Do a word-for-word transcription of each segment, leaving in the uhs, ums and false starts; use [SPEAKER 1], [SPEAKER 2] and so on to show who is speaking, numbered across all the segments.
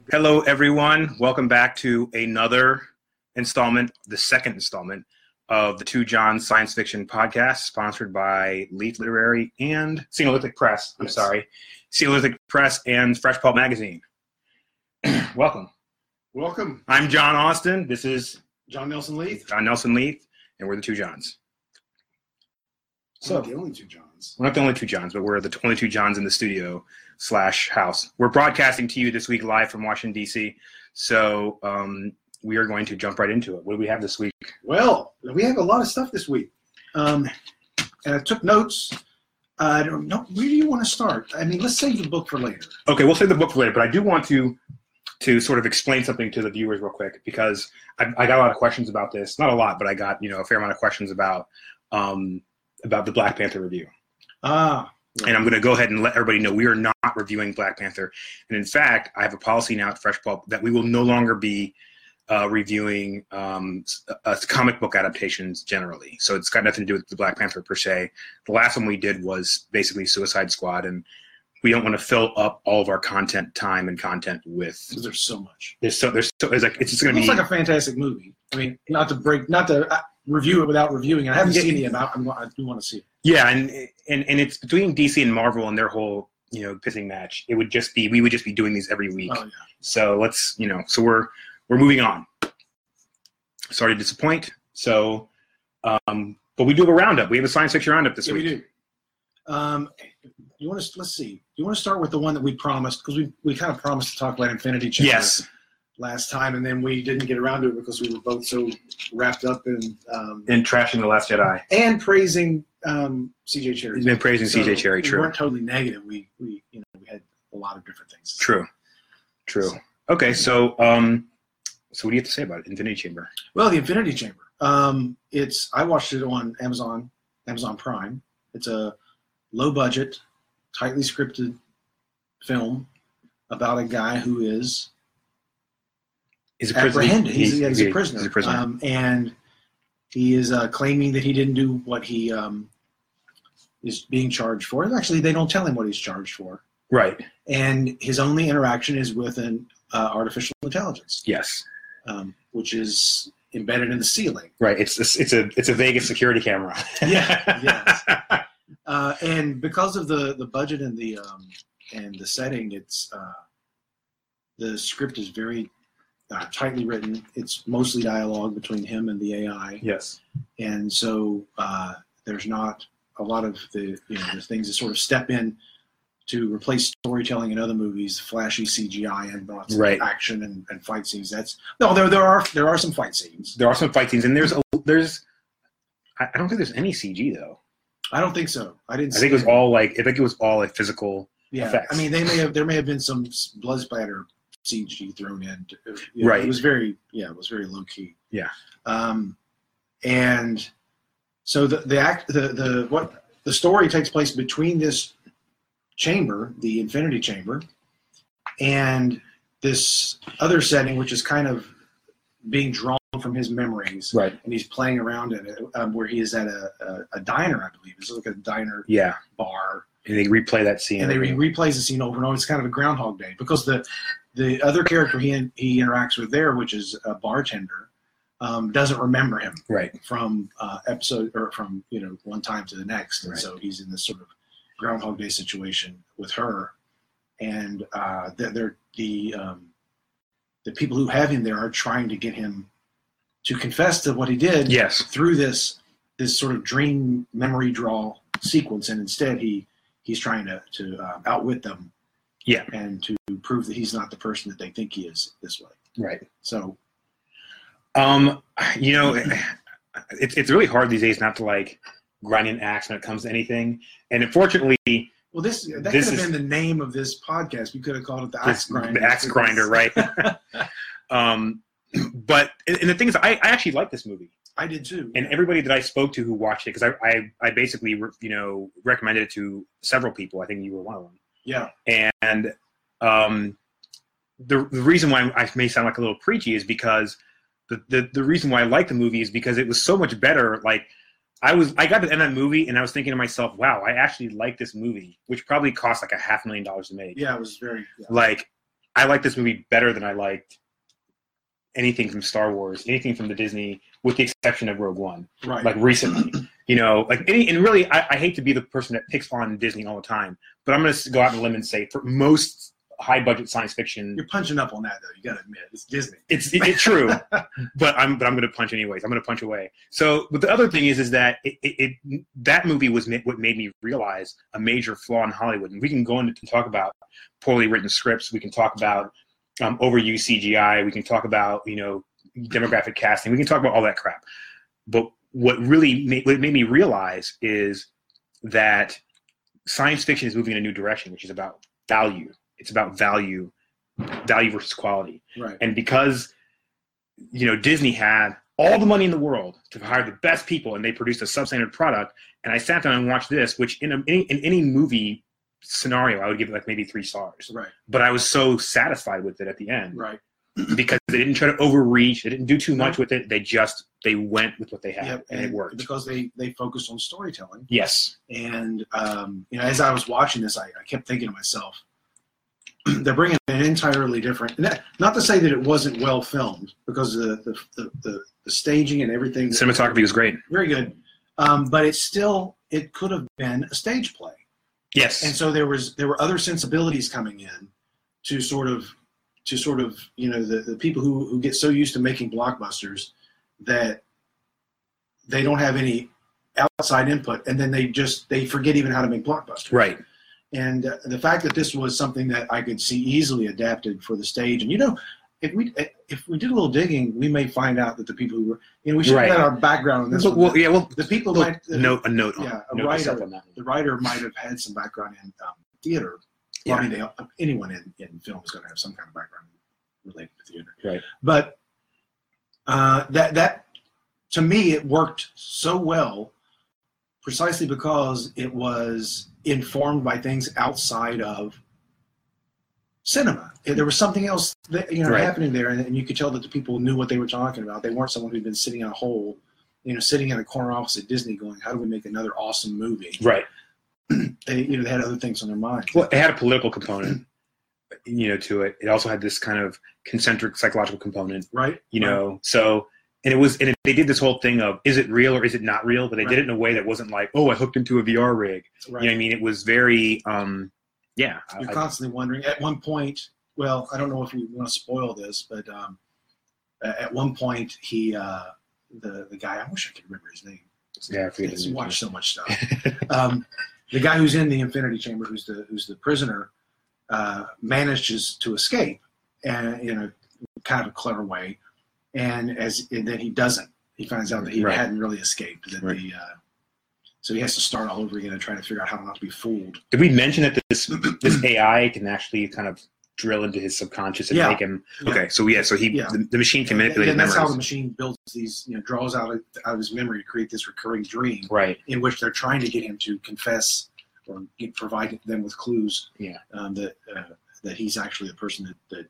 [SPEAKER 1] Hello, everyone. Welcome back to another installment, the second installment of the Two Johns Science Fiction Podcast, sponsored by Leaf Literary and Cenolithic Press. I'm yes. sorry, Cenolithic Press and Fresh Pulp Magazine. Welcome.
[SPEAKER 2] Welcome.
[SPEAKER 1] I'm John Austin. This is
[SPEAKER 2] John Nelson Leith.
[SPEAKER 1] John Nelson Leith, and we're the Two Johns.
[SPEAKER 2] So we're not the only two Johns.
[SPEAKER 1] We're not the only two Johns, but we're the only two Johns in the studio slash house. We're broadcasting to you this week live from Washington, D C, so um, we are going to jump right into it. What do we have this week?
[SPEAKER 2] Well, we have a lot of stuff this week. Um, and I took notes. I don't know. Where do you want to start? I mean, let's save the book for later.
[SPEAKER 1] Okay, we'll save the book for later, but I do want to to sort of explain something to the viewers real quick, because I, I got a lot of questions about this. Not a lot, but I got, you know, a fair amount of questions about um, about the Black Panther review.
[SPEAKER 2] Ah.
[SPEAKER 1] And I'm going to go ahead and let everybody know we are not reviewing Black Panther. And in fact, I have a policy now at Fresh Pulp that we will no longer be uh, reviewing um, uh, comic book adaptations generally. So it's got nothing to do with the Black Panther per se. The last one we did was basically Suicide Squad, and we don't want to fill up all of our content time and content with.
[SPEAKER 2] There's so much.
[SPEAKER 1] There's so there's so it's like it's just going
[SPEAKER 2] to
[SPEAKER 1] be.
[SPEAKER 2] It looks like a fantastic movie. I mean, not to break, not to uh, review it without reviewing it. I haven't yeah. seen it about. I'm, I do want to see it.
[SPEAKER 1] Yeah, and and and it's between D C and Marvel and their whole, you know, pissing match. It would just be we would just be doing these every week.
[SPEAKER 2] Oh, yeah.
[SPEAKER 1] So let's, you know, so we're we're moving on. Sorry to disappoint. So, um, but we do have a roundup. We have a science fiction roundup this
[SPEAKER 2] yeah,
[SPEAKER 1] week.
[SPEAKER 2] We do. Um, you want to let's see. You want to start with the one that we promised, because we we kind of promised to talk about Infinity Chamber.
[SPEAKER 1] Yes.
[SPEAKER 2] Last time, and then we didn't get around to it because we were both so wrapped up in um,
[SPEAKER 1] in trashing The Last Jedi
[SPEAKER 2] and praising um, C J Cherry.
[SPEAKER 1] He's been praising
[SPEAKER 2] so
[SPEAKER 1] C J Cherry. True.
[SPEAKER 2] We weren't totally negative. We we you know we had a lot of different things.
[SPEAKER 1] True. True. So, okay, so um, so what do you have to say about it, Infinity Chamber?
[SPEAKER 2] Well, the Infinity Chamber. Um, it's I watched it on Amazon Amazon Prime. It's a low budget, tightly scripted film about a guy who is.
[SPEAKER 1] He's a
[SPEAKER 2] apprehended. He's,
[SPEAKER 1] he's,
[SPEAKER 2] yeah, he's,
[SPEAKER 1] he's
[SPEAKER 2] a prisoner.
[SPEAKER 1] He's a prisoner.
[SPEAKER 2] Um, and he is uh, claiming that he didn't do what he um, is being charged for. Actually, they don't tell him what he's charged for.
[SPEAKER 1] Right.
[SPEAKER 2] And his only interaction is with an uh, artificial intelligence.
[SPEAKER 1] Yes.
[SPEAKER 2] Um, which is embedded in the ceiling.
[SPEAKER 1] Right. It's a, it's a it's a Vegas security camera.
[SPEAKER 2] Yeah. Yes. Uh, and because of the, the budget and the um, and the setting, it's uh, the script is very Uh, tightly written. It's mostly dialogue between him and the A I.
[SPEAKER 1] Yes.
[SPEAKER 2] And so uh, there's not a lot of the you know the things that sort of step in to replace storytelling in other movies, flashy C G I and lots
[SPEAKER 1] right.
[SPEAKER 2] of action and, and fight scenes. That's no, there there are there are some fight scenes.
[SPEAKER 1] There are some fight scenes, and there's a, there's I don't think there's any C G though.
[SPEAKER 2] I don't think so. I didn't.
[SPEAKER 1] I think it was it. all like I think it was all like physical
[SPEAKER 2] yeah.
[SPEAKER 1] effects.
[SPEAKER 2] I mean, they may have there may have been some blood splatter C G thrown in. You know,
[SPEAKER 1] right.
[SPEAKER 2] It was very, yeah, it was very low key.
[SPEAKER 1] Yeah.
[SPEAKER 2] Um, and so the the act the the what the story takes place between this chamber, the Infinity Chamber, and this other setting, which is kind of being drawn from his memories.
[SPEAKER 1] Right.
[SPEAKER 2] And he's playing around in it, um, where he is at a, a, a diner, I believe. It's like a diner.
[SPEAKER 1] Yeah.
[SPEAKER 2] Bar.
[SPEAKER 1] And they replay that scene.
[SPEAKER 2] And they re- replays the scene over and over. It's kind of a Groundhog Day, because the the other character he he interacts with there, which is a bartender, um, doesn't remember him
[SPEAKER 1] right
[SPEAKER 2] from uh, episode or from you know one time to the next, and
[SPEAKER 1] right.
[SPEAKER 2] so he's in this sort of Groundhog Day situation with her, and uh, they're the um, the people who have him there are trying to get him to confess to what he did.
[SPEAKER 1] Yes.
[SPEAKER 2] Through this this sort of dream memory draw sequence, and instead he. He's trying to, to uh, outwit them,
[SPEAKER 1] yeah,
[SPEAKER 2] and to prove that he's not the person that they think he is this way.
[SPEAKER 1] Right.
[SPEAKER 2] So,
[SPEAKER 1] um, you know, it's it's really hard these days not to like grind an axe when it comes to anything. And unfortunately,
[SPEAKER 2] well, this that
[SPEAKER 1] this
[SPEAKER 2] could have
[SPEAKER 1] is,
[SPEAKER 2] been the name of this podcast. We could have called it the Axe Grinder.
[SPEAKER 1] The Axe Grinder, right? um, but and the thing is, I, I actually like this movie.
[SPEAKER 2] I did too.
[SPEAKER 1] And everybody that I spoke to who watched it, because I, I, I basically, you know, recommended it to several people. I think you were one of them.
[SPEAKER 2] Yeah.
[SPEAKER 1] And um, the the reason why I may sound like a little preachy is because the, the, the reason why I like the movie is because it was so much better. Like, I was I got to the end of that movie and I was thinking to myself, wow, I actually like this movie, which probably cost like a half million dollars to make.
[SPEAKER 2] Yeah, it was very yeah.
[SPEAKER 1] like I like this movie better than I liked anything from Star Wars, anything from the Disney, with the exception of Rogue One.
[SPEAKER 2] Right.
[SPEAKER 1] Like recently, you know, like any, and really, I, I hate to be the person that picks on Disney all the time, but I'm going to go out on a limb and say for most high budget science fiction,
[SPEAKER 2] you're punching up on that though. You got to admit, it's Disney.
[SPEAKER 1] It's it, it's true, but I'm but I'm going to punch anyways. I'm going to punch away. So, but the other thing is, is that it, it, it that movie was ma- what made me realize a major flaw in Hollywood, and we can go into and talk about poorly written scripts. We can talk about um, overused C G I. We can talk about you know demographic casting. We can talk about all that crap. But what really made, what made me realize is that science fiction is moving in a new direction, which is about value. It's about value, value versus quality.
[SPEAKER 2] Right.
[SPEAKER 1] And because, you know, Disney had all the money in the world to hire the best people, and they produced a substandard product, and I sat down and watched this, which in, a, in, in any movie scenario, I would give it like maybe three stars.
[SPEAKER 2] Right.
[SPEAKER 1] But I was so satisfied with it at the end.
[SPEAKER 2] Right.
[SPEAKER 1] Because they didn't try to overreach. They didn't do too much with it. They just, they went with what they had,
[SPEAKER 2] Yep,
[SPEAKER 1] and,
[SPEAKER 2] and
[SPEAKER 1] it worked.
[SPEAKER 2] because they they focused on storytelling.
[SPEAKER 1] Yes.
[SPEAKER 2] And um, you know, as I was watching this, I, I kept thinking to myself, they're bringing an entirely different. Not to say that it wasn't well filmed, because the the the, the, the staging and everything.
[SPEAKER 1] Cinematography was great.
[SPEAKER 2] Very good, um, but it's still it could have been a stage play.
[SPEAKER 1] Yes.
[SPEAKER 2] And so there was there were other sensibilities coming in to sort of to sort of you know the, the people who, who get so used to making blockbusters that they don't have any outside input, and then they just they forget even how to make blockbusters.
[SPEAKER 1] Right.
[SPEAKER 2] And uh, the fact that this was something that I could see easily adapted for the stage, and you know, if we if we did a little digging, we may find out that the people who were, you know, we should
[SPEAKER 1] Right.
[SPEAKER 2] have our background on this.
[SPEAKER 1] Well,
[SPEAKER 2] one.
[SPEAKER 1] well, yeah, well,
[SPEAKER 2] the people
[SPEAKER 1] well,
[SPEAKER 2] might
[SPEAKER 1] note a note.
[SPEAKER 2] yeah, a
[SPEAKER 1] note
[SPEAKER 2] writer,
[SPEAKER 1] on that.
[SPEAKER 2] the writer might have had some background in um, theater.
[SPEAKER 1] Yeah.
[SPEAKER 2] Well, I mean, they, anyone in, in film is going to have some kind of background related to theater.
[SPEAKER 1] Right.
[SPEAKER 2] But uh, that that to me, it worked so well, precisely because it was informed by things outside of cinema. There was something else that, you know
[SPEAKER 1] Right.
[SPEAKER 2] happening there, and, and you could tell that the people knew what they were talking about. They weren't someone who'd been sitting in a hole, you know, sitting in a corner office at Disney going, "How do we make another awesome movie?"
[SPEAKER 1] Right.
[SPEAKER 2] They, you know, they had other things on their mind.
[SPEAKER 1] Well, it had a political component, you know, to it. It also had this kind of concentric psychological component,
[SPEAKER 2] Right.
[SPEAKER 1] you know. So, and it was, and it, they did this whole thing of, is it real or is it not real? But they
[SPEAKER 2] Right.
[SPEAKER 1] did it in a way that wasn't like, oh, I hooked into a V R rig.
[SPEAKER 2] Right.
[SPEAKER 1] You know what I mean? It was very, um, yeah.
[SPEAKER 2] You're
[SPEAKER 1] I-
[SPEAKER 2] constantly wondering. At one point, well, I don't know if we want to spoil this, but um, at one point, he, uh, the the guy, I wish I could remember his name.
[SPEAKER 1] yeah, I forget his
[SPEAKER 2] He's
[SPEAKER 1] name.
[SPEAKER 2] watched so much stuff. um, the guy who's in the Infinity Chamber, who's the who's the prisoner, uh, manages to escape, and in a kind of a clever way. And as and then he doesn't. He finds out that he
[SPEAKER 1] Right.
[SPEAKER 2] hadn't really escaped. That
[SPEAKER 1] Right.
[SPEAKER 2] the uh, so he has to start all over again and try to figure out how not to be fooled.
[SPEAKER 1] Did we mention that this this A I can actually kind of drill into his subconscious and
[SPEAKER 2] Yeah.
[SPEAKER 1] make him?
[SPEAKER 2] Yeah.
[SPEAKER 1] Okay, so yeah, so he
[SPEAKER 2] Yeah.
[SPEAKER 1] the, the machine can
[SPEAKER 2] And,
[SPEAKER 1] manipulate
[SPEAKER 2] and
[SPEAKER 1] his
[SPEAKER 2] that's how the
[SPEAKER 1] memories.
[SPEAKER 2] machine builds these, you know, draws out of, out of his memory to create this recurring dream
[SPEAKER 1] Right.
[SPEAKER 2] in which they're trying to get him to confess or get, provide them with clues
[SPEAKER 1] Yeah.
[SPEAKER 2] um, that uh, that he's actually the person that, that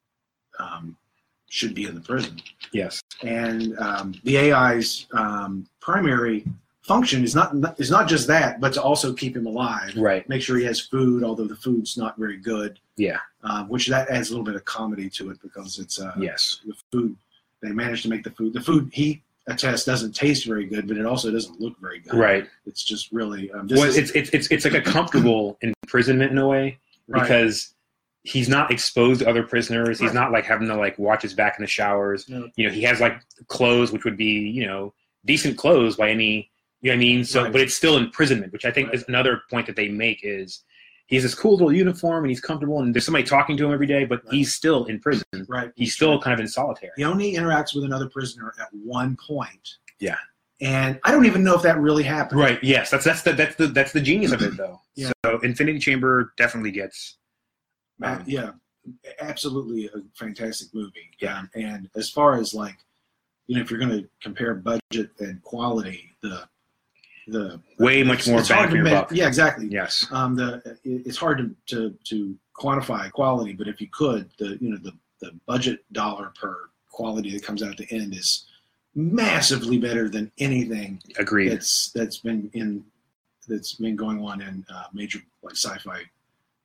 [SPEAKER 2] um, should be in the prison.
[SPEAKER 1] Yes.
[SPEAKER 2] And um, the A I's um, primary function is not is not just that, but to also keep him alive.
[SPEAKER 1] Right.
[SPEAKER 2] Make sure he has food, although the food's not very good.
[SPEAKER 1] Yeah.
[SPEAKER 2] Um, which that adds a little bit of comedy to it because it's uh,
[SPEAKER 1] Yes.
[SPEAKER 2] the food. They managed to make the food. The food he attests doesn't taste very good, but it also doesn't look very good.
[SPEAKER 1] Right.
[SPEAKER 2] It's just really. Um, this
[SPEAKER 1] Well,
[SPEAKER 2] is,
[SPEAKER 1] it's it's it's it's like a comfortable imprisonment in a way
[SPEAKER 2] Right.
[SPEAKER 1] because he's not exposed to other prisoners. He's
[SPEAKER 2] Right.
[SPEAKER 1] not like having to like watch his back in the showers.
[SPEAKER 2] No.
[SPEAKER 1] You know, he has like clothes which would be you know decent clothes by any. You know what I mean? So,
[SPEAKER 2] Right.
[SPEAKER 1] but it's still imprisonment, which I think
[SPEAKER 2] Right.
[SPEAKER 1] is another point that they make is he has this cool little uniform and he's comfortable and there's somebody talking to him every day, but
[SPEAKER 2] Right.
[SPEAKER 1] he's still in prison.
[SPEAKER 2] right.
[SPEAKER 1] He's still kind of in solitary.
[SPEAKER 2] He only interacts with another prisoner at one point.
[SPEAKER 1] Yeah.
[SPEAKER 2] And I don't even know if that really happened.
[SPEAKER 1] Right. Yes. That's that's the that's the that's the genius of it though.
[SPEAKER 2] Yeah.
[SPEAKER 1] So Infinity Chamber definitely gets.
[SPEAKER 2] Uh,
[SPEAKER 1] Um,
[SPEAKER 2] yeah, absolutely a fantastic movie.
[SPEAKER 1] Yeah.
[SPEAKER 2] Um, and as far as like, you know, if you're going to compare budget and quality, the the
[SPEAKER 1] Way much more
[SPEAKER 2] it's
[SPEAKER 1] bang
[SPEAKER 2] hard
[SPEAKER 1] for
[SPEAKER 2] to
[SPEAKER 1] your
[SPEAKER 2] me-
[SPEAKER 1] buck.
[SPEAKER 2] Yeah, exactly.
[SPEAKER 1] Yes.
[SPEAKER 2] Um, the it- it's hard to, to to quantify quality, but if you could, the you know the the budget dollar per quality that comes out at the end is massively better than anything
[SPEAKER 1] Agreed.
[SPEAKER 2] that's that's been in that's been going on in uh, major like sci-fi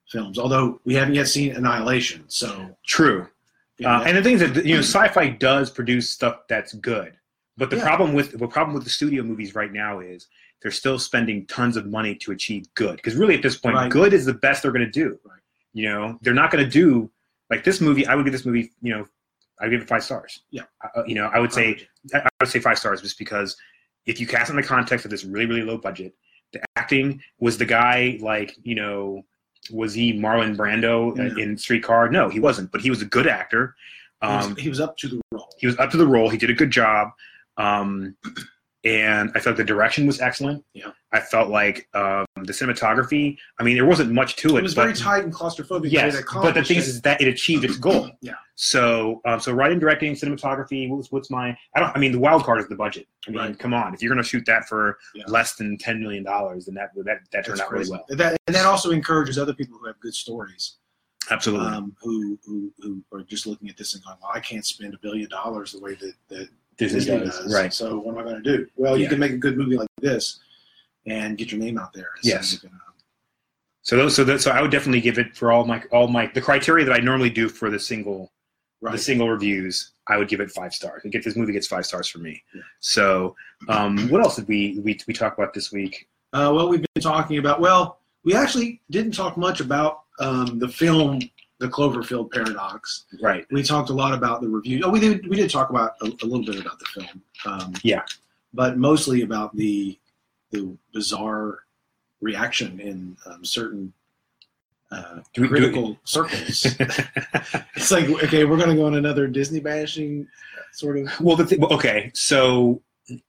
[SPEAKER 2] films. Although we haven't yet seen Annihilation, so
[SPEAKER 1] true.
[SPEAKER 2] yeah,
[SPEAKER 1] Uh, and the thing is that you know, sci-fi does produce stuff that's good, but the
[SPEAKER 2] Yeah.
[SPEAKER 1] problem with the problem with the studio movies right now is they're still spending tons of money to achieve good. Because really, at this point,
[SPEAKER 2] Right.
[SPEAKER 1] good is the best they're going to do.
[SPEAKER 2] Right.
[SPEAKER 1] You know, they're not going to do like this movie. I would give this movie, you know, I would give it five stars.
[SPEAKER 2] Yeah.
[SPEAKER 1] Uh, you know, I would say I would say five stars just because if you cast it in the context of this really really low budget, the acting was the guy like you know. Was he Marlon Brando
[SPEAKER 2] No.
[SPEAKER 1] in Streetcar? No, he wasn't. But he was a good actor.
[SPEAKER 2] he, was,
[SPEAKER 1] Um,
[SPEAKER 2] he was up to the role.
[SPEAKER 1] he was up to the role. He did a good job. Um, and I felt the direction was excellent.
[SPEAKER 2] Yeah.
[SPEAKER 1] I felt like um, the cinematography, I mean, there wasn't much to it.
[SPEAKER 2] It was
[SPEAKER 1] but,
[SPEAKER 2] very tight and claustrophobic.
[SPEAKER 1] Yes,
[SPEAKER 2] It
[SPEAKER 1] but the thing
[SPEAKER 2] accomplished
[SPEAKER 1] is, is that it achieved its goal.
[SPEAKER 2] Yeah.
[SPEAKER 1] So, um, so writing, directing, cinematography. What's what's my? I don't. I mean, the wild card is the budget. I mean,
[SPEAKER 2] Right.
[SPEAKER 1] come on. If you're going to shoot that for
[SPEAKER 2] Yeah.
[SPEAKER 1] less than ten million dollars, then that that that
[SPEAKER 2] That's
[SPEAKER 1] turned out really
[SPEAKER 2] crazy.
[SPEAKER 1] well.
[SPEAKER 2] That, and that also encourages other people who have good stories,
[SPEAKER 1] Absolutely.
[SPEAKER 2] um, who, who who are just looking at this and going, "Well, I can't spend a billion dollars the way that, that
[SPEAKER 1] Disney,
[SPEAKER 2] Disney
[SPEAKER 1] does.
[SPEAKER 2] does.
[SPEAKER 1] Right.
[SPEAKER 2] So what am I going to do? Well, you
[SPEAKER 1] Yeah.
[SPEAKER 2] can make a good movie like this and get your name out there. So
[SPEAKER 1] Yes.
[SPEAKER 2] you can, um,
[SPEAKER 1] So those, so that, so I would definitely give it for all my all my the criteria that I normally do for the single
[SPEAKER 2] right.
[SPEAKER 1] the single reviews. I would give it five stars. It gets this movie gets five stars for me.
[SPEAKER 2] Yeah.
[SPEAKER 1] So, um, what else did we we we talk about this week?
[SPEAKER 2] Uh, well, we've been talking about. Well, we actually didn't talk much about um, the film, The Cloverfield Paradox.
[SPEAKER 1] Right.
[SPEAKER 2] We talked a lot about the review. Oh, we did. We did talk about a, a little bit about the film. Um,
[SPEAKER 1] Yeah.
[SPEAKER 2] But mostly about the the bizarre reaction in um, certain uh,
[SPEAKER 1] Do we- do we-
[SPEAKER 2] critical circles. It's like, okay, we're going to go on another Disney bashing sort of.
[SPEAKER 1] Well, the thing, well, okay, so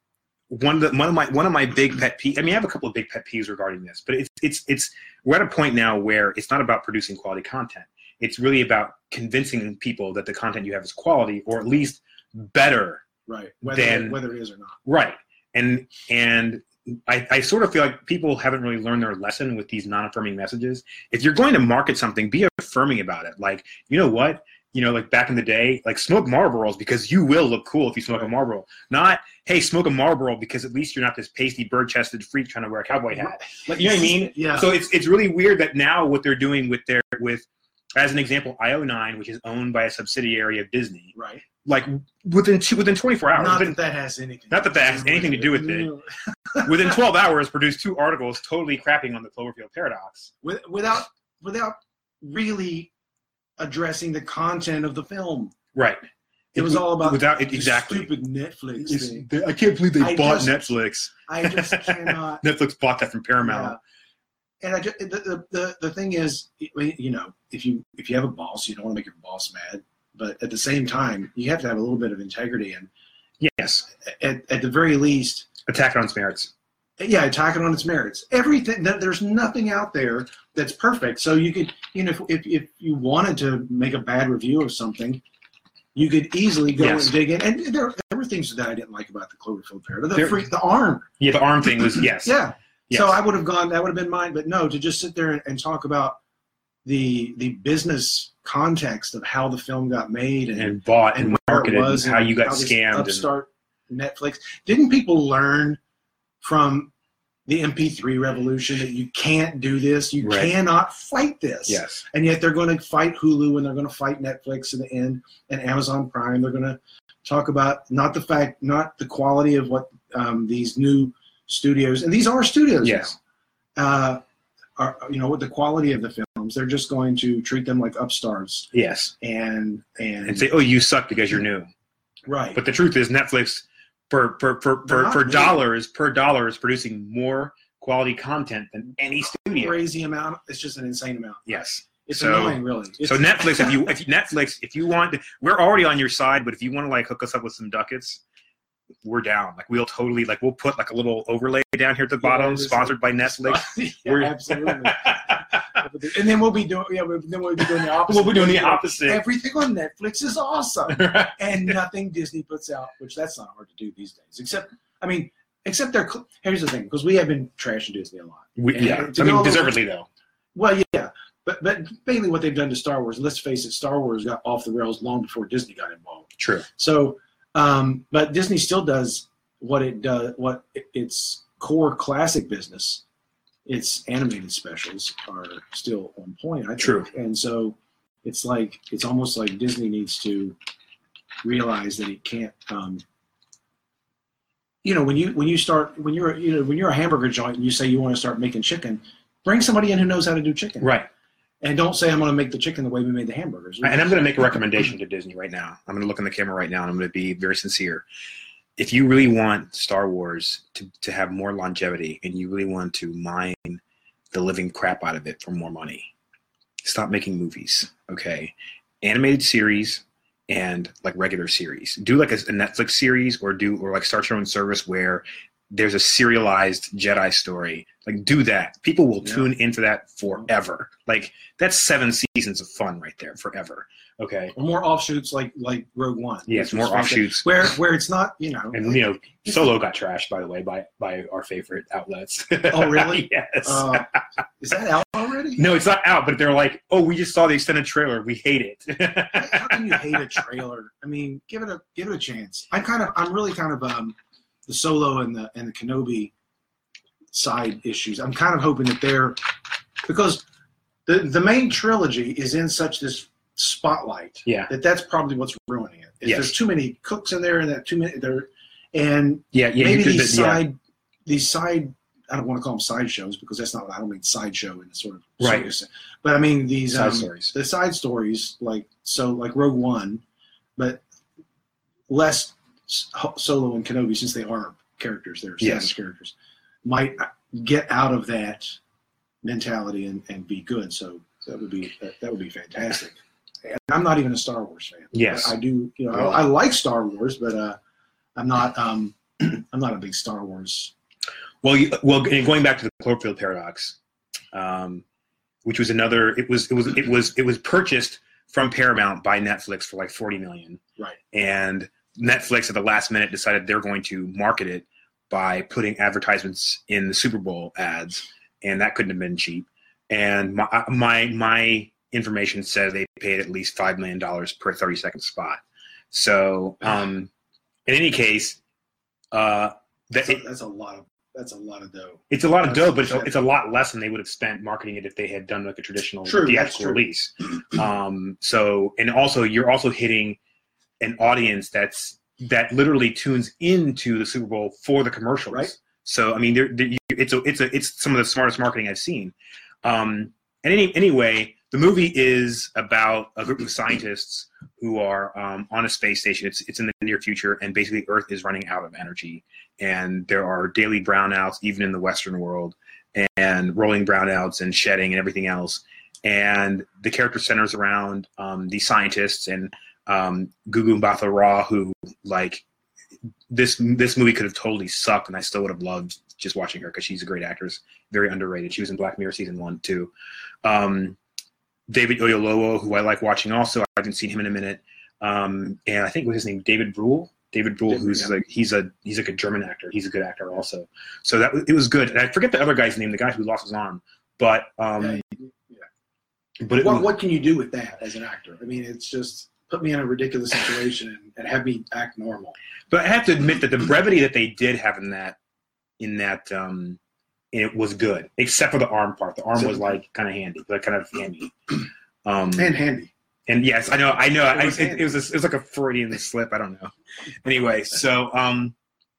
[SPEAKER 1] one of the one of my one of my big pet peeves. I mean, I have a couple of big pet peeves regarding this, but it's it's it's we're at a point now where it's not about producing quality content. It's really about convincing people that the content you have is quality, or at least better.
[SPEAKER 2] Right. Whether,
[SPEAKER 1] Then-
[SPEAKER 2] whether it is or not.
[SPEAKER 1] Right. And and I, I sort of feel like people haven't really learned their lesson with these non-affirming messages. If you're going to market something, be affirming about it. Like, you know what? You know, like back in the day, like smoke Marlboros because you will look cool if you smoke
[SPEAKER 2] Right.
[SPEAKER 1] a Marlboro. Not, hey, smoke a Marlboro because at least you're not this pasty bird-chested freak trying to wear a cowboy hat. Like, you know what I mean?
[SPEAKER 2] Yeah.
[SPEAKER 1] So it's it's really weird that now what they're doing with their with, as an example, I O nine, which is owned by a subsidiary of Disney,
[SPEAKER 2] Right.
[SPEAKER 1] like within two, within twenty-four hours,
[SPEAKER 2] Not
[SPEAKER 1] within,
[SPEAKER 2] that that has anything.
[SPEAKER 1] not that that has anything to do with it. within twelve hours, produced two articles totally crapping on the Cloverfield paradox.
[SPEAKER 2] With, without without really addressing the content of the film.
[SPEAKER 1] Right.
[SPEAKER 2] It was all about
[SPEAKER 1] without it,
[SPEAKER 2] the
[SPEAKER 1] exactly.
[SPEAKER 2] stupid Netflix
[SPEAKER 1] It's-
[SPEAKER 2] thing.
[SPEAKER 1] they- I can't believe they
[SPEAKER 2] I
[SPEAKER 1] bought
[SPEAKER 2] just-
[SPEAKER 1] Netflix.
[SPEAKER 2] I just cannot.
[SPEAKER 1] Netflix bought that from Paramount.
[SPEAKER 2] Yeah. And I just, the, the the the thing is, you know, if you if you have a boss, you don't want to make your boss mad, but at the same time, you have to have a little bit of integrity, and
[SPEAKER 1] Yes.
[SPEAKER 2] at at the very least,
[SPEAKER 1] Attack it on its merits.
[SPEAKER 2] yeah, attack it on its merits. Everything that there's nothing out there that's perfect. So you could, you know, if if, if you wanted to make a bad review of something, you could easily go
[SPEAKER 1] Yes.
[SPEAKER 2] and dig in. And there, there were things that I didn't like about the Cloverfield paradox. The
[SPEAKER 1] There-
[SPEAKER 2] freak, the arm.
[SPEAKER 1] Yeah, the arm thing was yes.
[SPEAKER 2] Yeah.
[SPEAKER 1] Yes.
[SPEAKER 2] So I would have gone. That would have been mine. But no, to just sit there and, and talk about the the business context of how the film got made and
[SPEAKER 1] and bought and,
[SPEAKER 2] and where it
[SPEAKER 1] marketed
[SPEAKER 2] was
[SPEAKER 1] and how
[SPEAKER 2] and
[SPEAKER 1] you got
[SPEAKER 2] how this
[SPEAKER 1] scammed. And,
[SPEAKER 2] Upstart Netflix. Didn't people learn from the M P three revolution that you can't do this? You
[SPEAKER 1] Right.
[SPEAKER 2] cannot fight this.
[SPEAKER 1] yes.
[SPEAKER 2] And yet they're going to fight Hulu and they're going to fight Netflix in the end and Amazon Prime. They're going to talk about not the fact, not the quality of what um, these new studios, and these are studios
[SPEAKER 1] Yes.
[SPEAKER 2] now, uh, are, you know, with the quality of the films. They're just going to treat them like upstarts
[SPEAKER 1] Yes.
[SPEAKER 2] and and,
[SPEAKER 1] And say, oh, you suck because you're new.
[SPEAKER 2] right.
[SPEAKER 1] But the truth is, Netflix, for for for
[SPEAKER 2] They're
[SPEAKER 1] for,
[SPEAKER 2] not
[SPEAKER 1] for
[SPEAKER 2] new.
[SPEAKER 1] dollars per dollar, is producing more quality content than any studio.
[SPEAKER 2] Crazy amount. It's just an insane amount.
[SPEAKER 1] Yes.
[SPEAKER 2] It's
[SPEAKER 1] So-
[SPEAKER 2] annoying, really. It's,
[SPEAKER 1] So Netflix, if you if you, Netflix, if you want, we're already on your side. But if you want to like hook us up with some ducats, we're down. Like we'll totally like we'll put like a little overlay down here at the bottom,
[SPEAKER 2] it's
[SPEAKER 1] sponsored by Netflix.
[SPEAKER 2] yeah,
[SPEAKER 1] We're-
[SPEAKER 2] absolutely. And then we'll be doing yeah, we- then we'll be doing the opposite.
[SPEAKER 1] We'll be doing the opposite.
[SPEAKER 2] Everything on Netflix is awesome, and nothing Disney puts out, which that's not hard to do these days. Except, I mean, except they're. cl- Here's the thing, because we have been trashing Disney a lot.
[SPEAKER 1] We,
[SPEAKER 2] And
[SPEAKER 1] yeah,
[SPEAKER 2] to
[SPEAKER 1] I
[SPEAKER 2] go
[SPEAKER 1] mean,
[SPEAKER 2] over-
[SPEAKER 1] deservedly though.
[SPEAKER 2] Well, yeah, but but mainly what they've done to Star Wars. Let's face it, Star Wars got off the rails long before Disney got involved.
[SPEAKER 1] True.
[SPEAKER 2] So, um, but Disney still does what it does, what its core classic business its animated specials are still on point. I think.
[SPEAKER 1] True.
[SPEAKER 2] And so it's like it's almost like Disney needs to realize that it can't. Um, you know, when you when you start when you're you know when you're a hamburger joint and you say you want to start making chicken, bring somebody in who knows how to do chicken.
[SPEAKER 1] Right.
[SPEAKER 2] And don't say I'm going to make the chicken the way we made the hamburgers.
[SPEAKER 1] And I'm going to make a recommendation to Disney right now. I'm going to look in the camera right now, and I'm going to be very sincere. If you really want Star Wars to, to have more longevity and you really want to mine the living crap out of it for more money, stop making movies, okay? Animated series and like regular series. Do like a, a Netflix series or do or like start your own service where there's a serialized Jedi story. Like, do that. People will yeah. tune into that forever. Like, that's seven seasons of fun right there, forever. Okay.
[SPEAKER 2] Or more offshoots like like Rogue One.
[SPEAKER 1] Yes, more offshoots.
[SPEAKER 2] Where where it's not, you know.
[SPEAKER 1] And, you know, Solo got trashed, by the way, by by our favorite outlets.
[SPEAKER 2] Oh, really?
[SPEAKER 1] Yes.
[SPEAKER 2] Uh, is that out already?
[SPEAKER 1] No, it's not out, but they're like, oh, we just saw the extended trailer. We hate it.
[SPEAKER 2] How can you hate a trailer? I mean, give it a give it a chance. I'm kind of, I'm really kind of um, the Solo and the and the Kenobi side issues. I'm kind of hoping that they're, because the the main trilogy is in such this spotlight
[SPEAKER 1] yeah
[SPEAKER 2] that that's probably what's ruining it. Is
[SPEAKER 1] yes.
[SPEAKER 2] There's too many cooks in there and that too many there and
[SPEAKER 1] yeah, yeah
[SPEAKER 2] maybe
[SPEAKER 1] could,
[SPEAKER 2] these
[SPEAKER 1] yeah.
[SPEAKER 2] side these side I don't want to call them side shows because that's not what I don't mean sideshow in the sort of
[SPEAKER 1] right
[SPEAKER 2] circus. But I mean these
[SPEAKER 1] side
[SPEAKER 2] um,
[SPEAKER 1] stories.
[SPEAKER 2] The side stories like so like Rogue One, but less Solo and Kenobi since they are characters, they're established yes. characters, might get out of that mentality and, and be good. So that would be that, that would be fantastic. And I'm not even a Star Wars fan.
[SPEAKER 1] Yes,
[SPEAKER 2] I do. You know,
[SPEAKER 1] well,
[SPEAKER 2] I, I like Star Wars, but uh, I'm not. Um, I'm not a big Star Wars.
[SPEAKER 1] Well, you, well, going back to the Cloverfield paradox, um, which was another. It was. It was. It was. It was purchased from Paramount by Netflix for like forty million.
[SPEAKER 2] Right.
[SPEAKER 1] And Netflix at the last minute decided they're going to market it by putting advertisements in the Super Bowl ads, and that couldn't have been cheap. And my my my. information said they paid at least five million dollars per thirty second spot. So, um, in any case, uh, that
[SPEAKER 2] that's, a,
[SPEAKER 1] it,
[SPEAKER 2] that's a lot of that's a lot of dough.
[SPEAKER 1] It's a lot of
[SPEAKER 2] that's
[SPEAKER 1] dough, but it's a, it's a lot less than they would have spent marketing it if they had done like a traditional
[SPEAKER 2] true,
[SPEAKER 1] theatrical release. um, so, and also you're also hitting an audience that's that literally tunes into the Super Bowl for the commercials.
[SPEAKER 2] Right.
[SPEAKER 1] So, I mean, they're, they're, it's a it's a it's some of the smartest marketing I've seen. Um, and any anyway. The movie is about a group of scientists who are um, on a space station. It's it's in the near future, and basically Earth is running out of energy. And there are daily brownouts, even in the Western world, and rolling brownouts and shedding and everything else. And the character centers around um, these scientists and um, Gugu Mbatha Raw, who, like, this this movie could have totally sucked, and I still would have loved just watching her because she's a great actress, very underrated. She was in Black Mirror season one, too. Um, David Oyelowo, who I like watching also. I haven't seen him in a minute. Um, and I think what his name, David Brühl. David Brühl, who's yeah. like he's a he's like a German actor. He's a good actor also. So that it was good. And I forget the other guy's name, the guy who lost his arm. But um, yeah, yeah. but it,
[SPEAKER 2] what what can you do with that as an actor? I mean, it's just put me in a ridiculous situation and, and have me act normal.
[SPEAKER 1] But I have to admit that the brevity that they did have in that in that um, it was good, except for the arm part. The arm was like kind of handy, like kind of handy. Um,
[SPEAKER 2] and handy.
[SPEAKER 1] And yes, I know, I know.
[SPEAKER 2] It was,
[SPEAKER 1] I, it, it was a, it was like a Freudian slip. I don't know. Anyway, so um,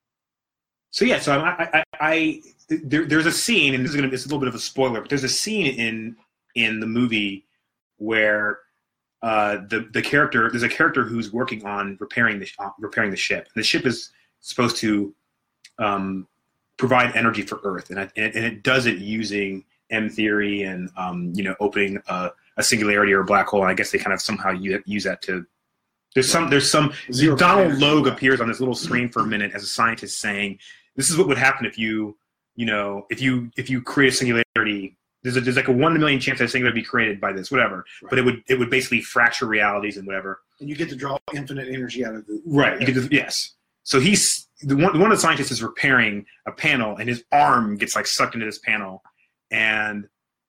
[SPEAKER 1] so yeah, so I, I, I there, there's a scene, and this is gonna it's a little bit of a spoiler, but there's a scene in in the movie where uh, the the character there's a character who's working on repairing the uh, repairing the ship. And the ship is supposed to um, provide energy for Earth, and it, and it does it using M theory and um, you know opening a, a singularity or a black hole. And I guess they kind of somehow use, use that to. There's some. There's some. Zero Donald Logue appears on this little screen for a minute as a scientist saying, "This is what would happen if you, you know, if you if you create a singularity. There's a, there's like a one in a million chance that singularity would be created by this, whatever. Right. But it would it would basically fracture realities and whatever.
[SPEAKER 2] And you get to draw infinite energy out of the
[SPEAKER 1] right. You get to, yes. So he's the one. One of the scientists is repairing a panel, and his arm gets like sucked into this panel, and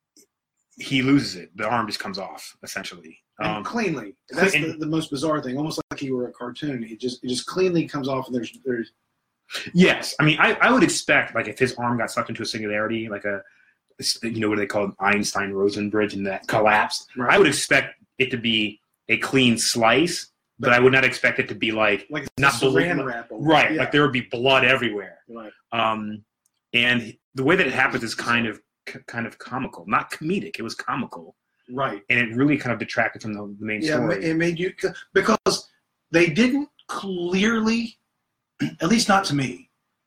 [SPEAKER 1] he loses it. The arm just comes off essentially.
[SPEAKER 2] And um, cleanly. That's and, the, the most bizarre thing. Almost like he were a cartoon. He just it just cleanly comes off, and there's there's.
[SPEAKER 1] Yes, I mean, I, I would expect like if his arm got sucked into a singularity, like a you know, what do they call it, Einstein-Rosen bridge, and that collapsed.
[SPEAKER 2] Right.
[SPEAKER 1] I would expect it to be a clean slice, but I would not expect it to be like,
[SPEAKER 2] like
[SPEAKER 1] not
[SPEAKER 2] saran
[SPEAKER 1] blood,
[SPEAKER 2] wrap over.
[SPEAKER 1] right?
[SPEAKER 2] Yeah.
[SPEAKER 1] Like there would be blood everywhere.
[SPEAKER 2] Right.
[SPEAKER 1] Um, and the way that it happens is kind of kind of comical, not comedic. It was comical,
[SPEAKER 2] right?
[SPEAKER 1] And it really kind of detracted from the, the main
[SPEAKER 2] yeah,
[SPEAKER 1] story.
[SPEAKER 2] It made you, because they didn't clearly, at least not to me.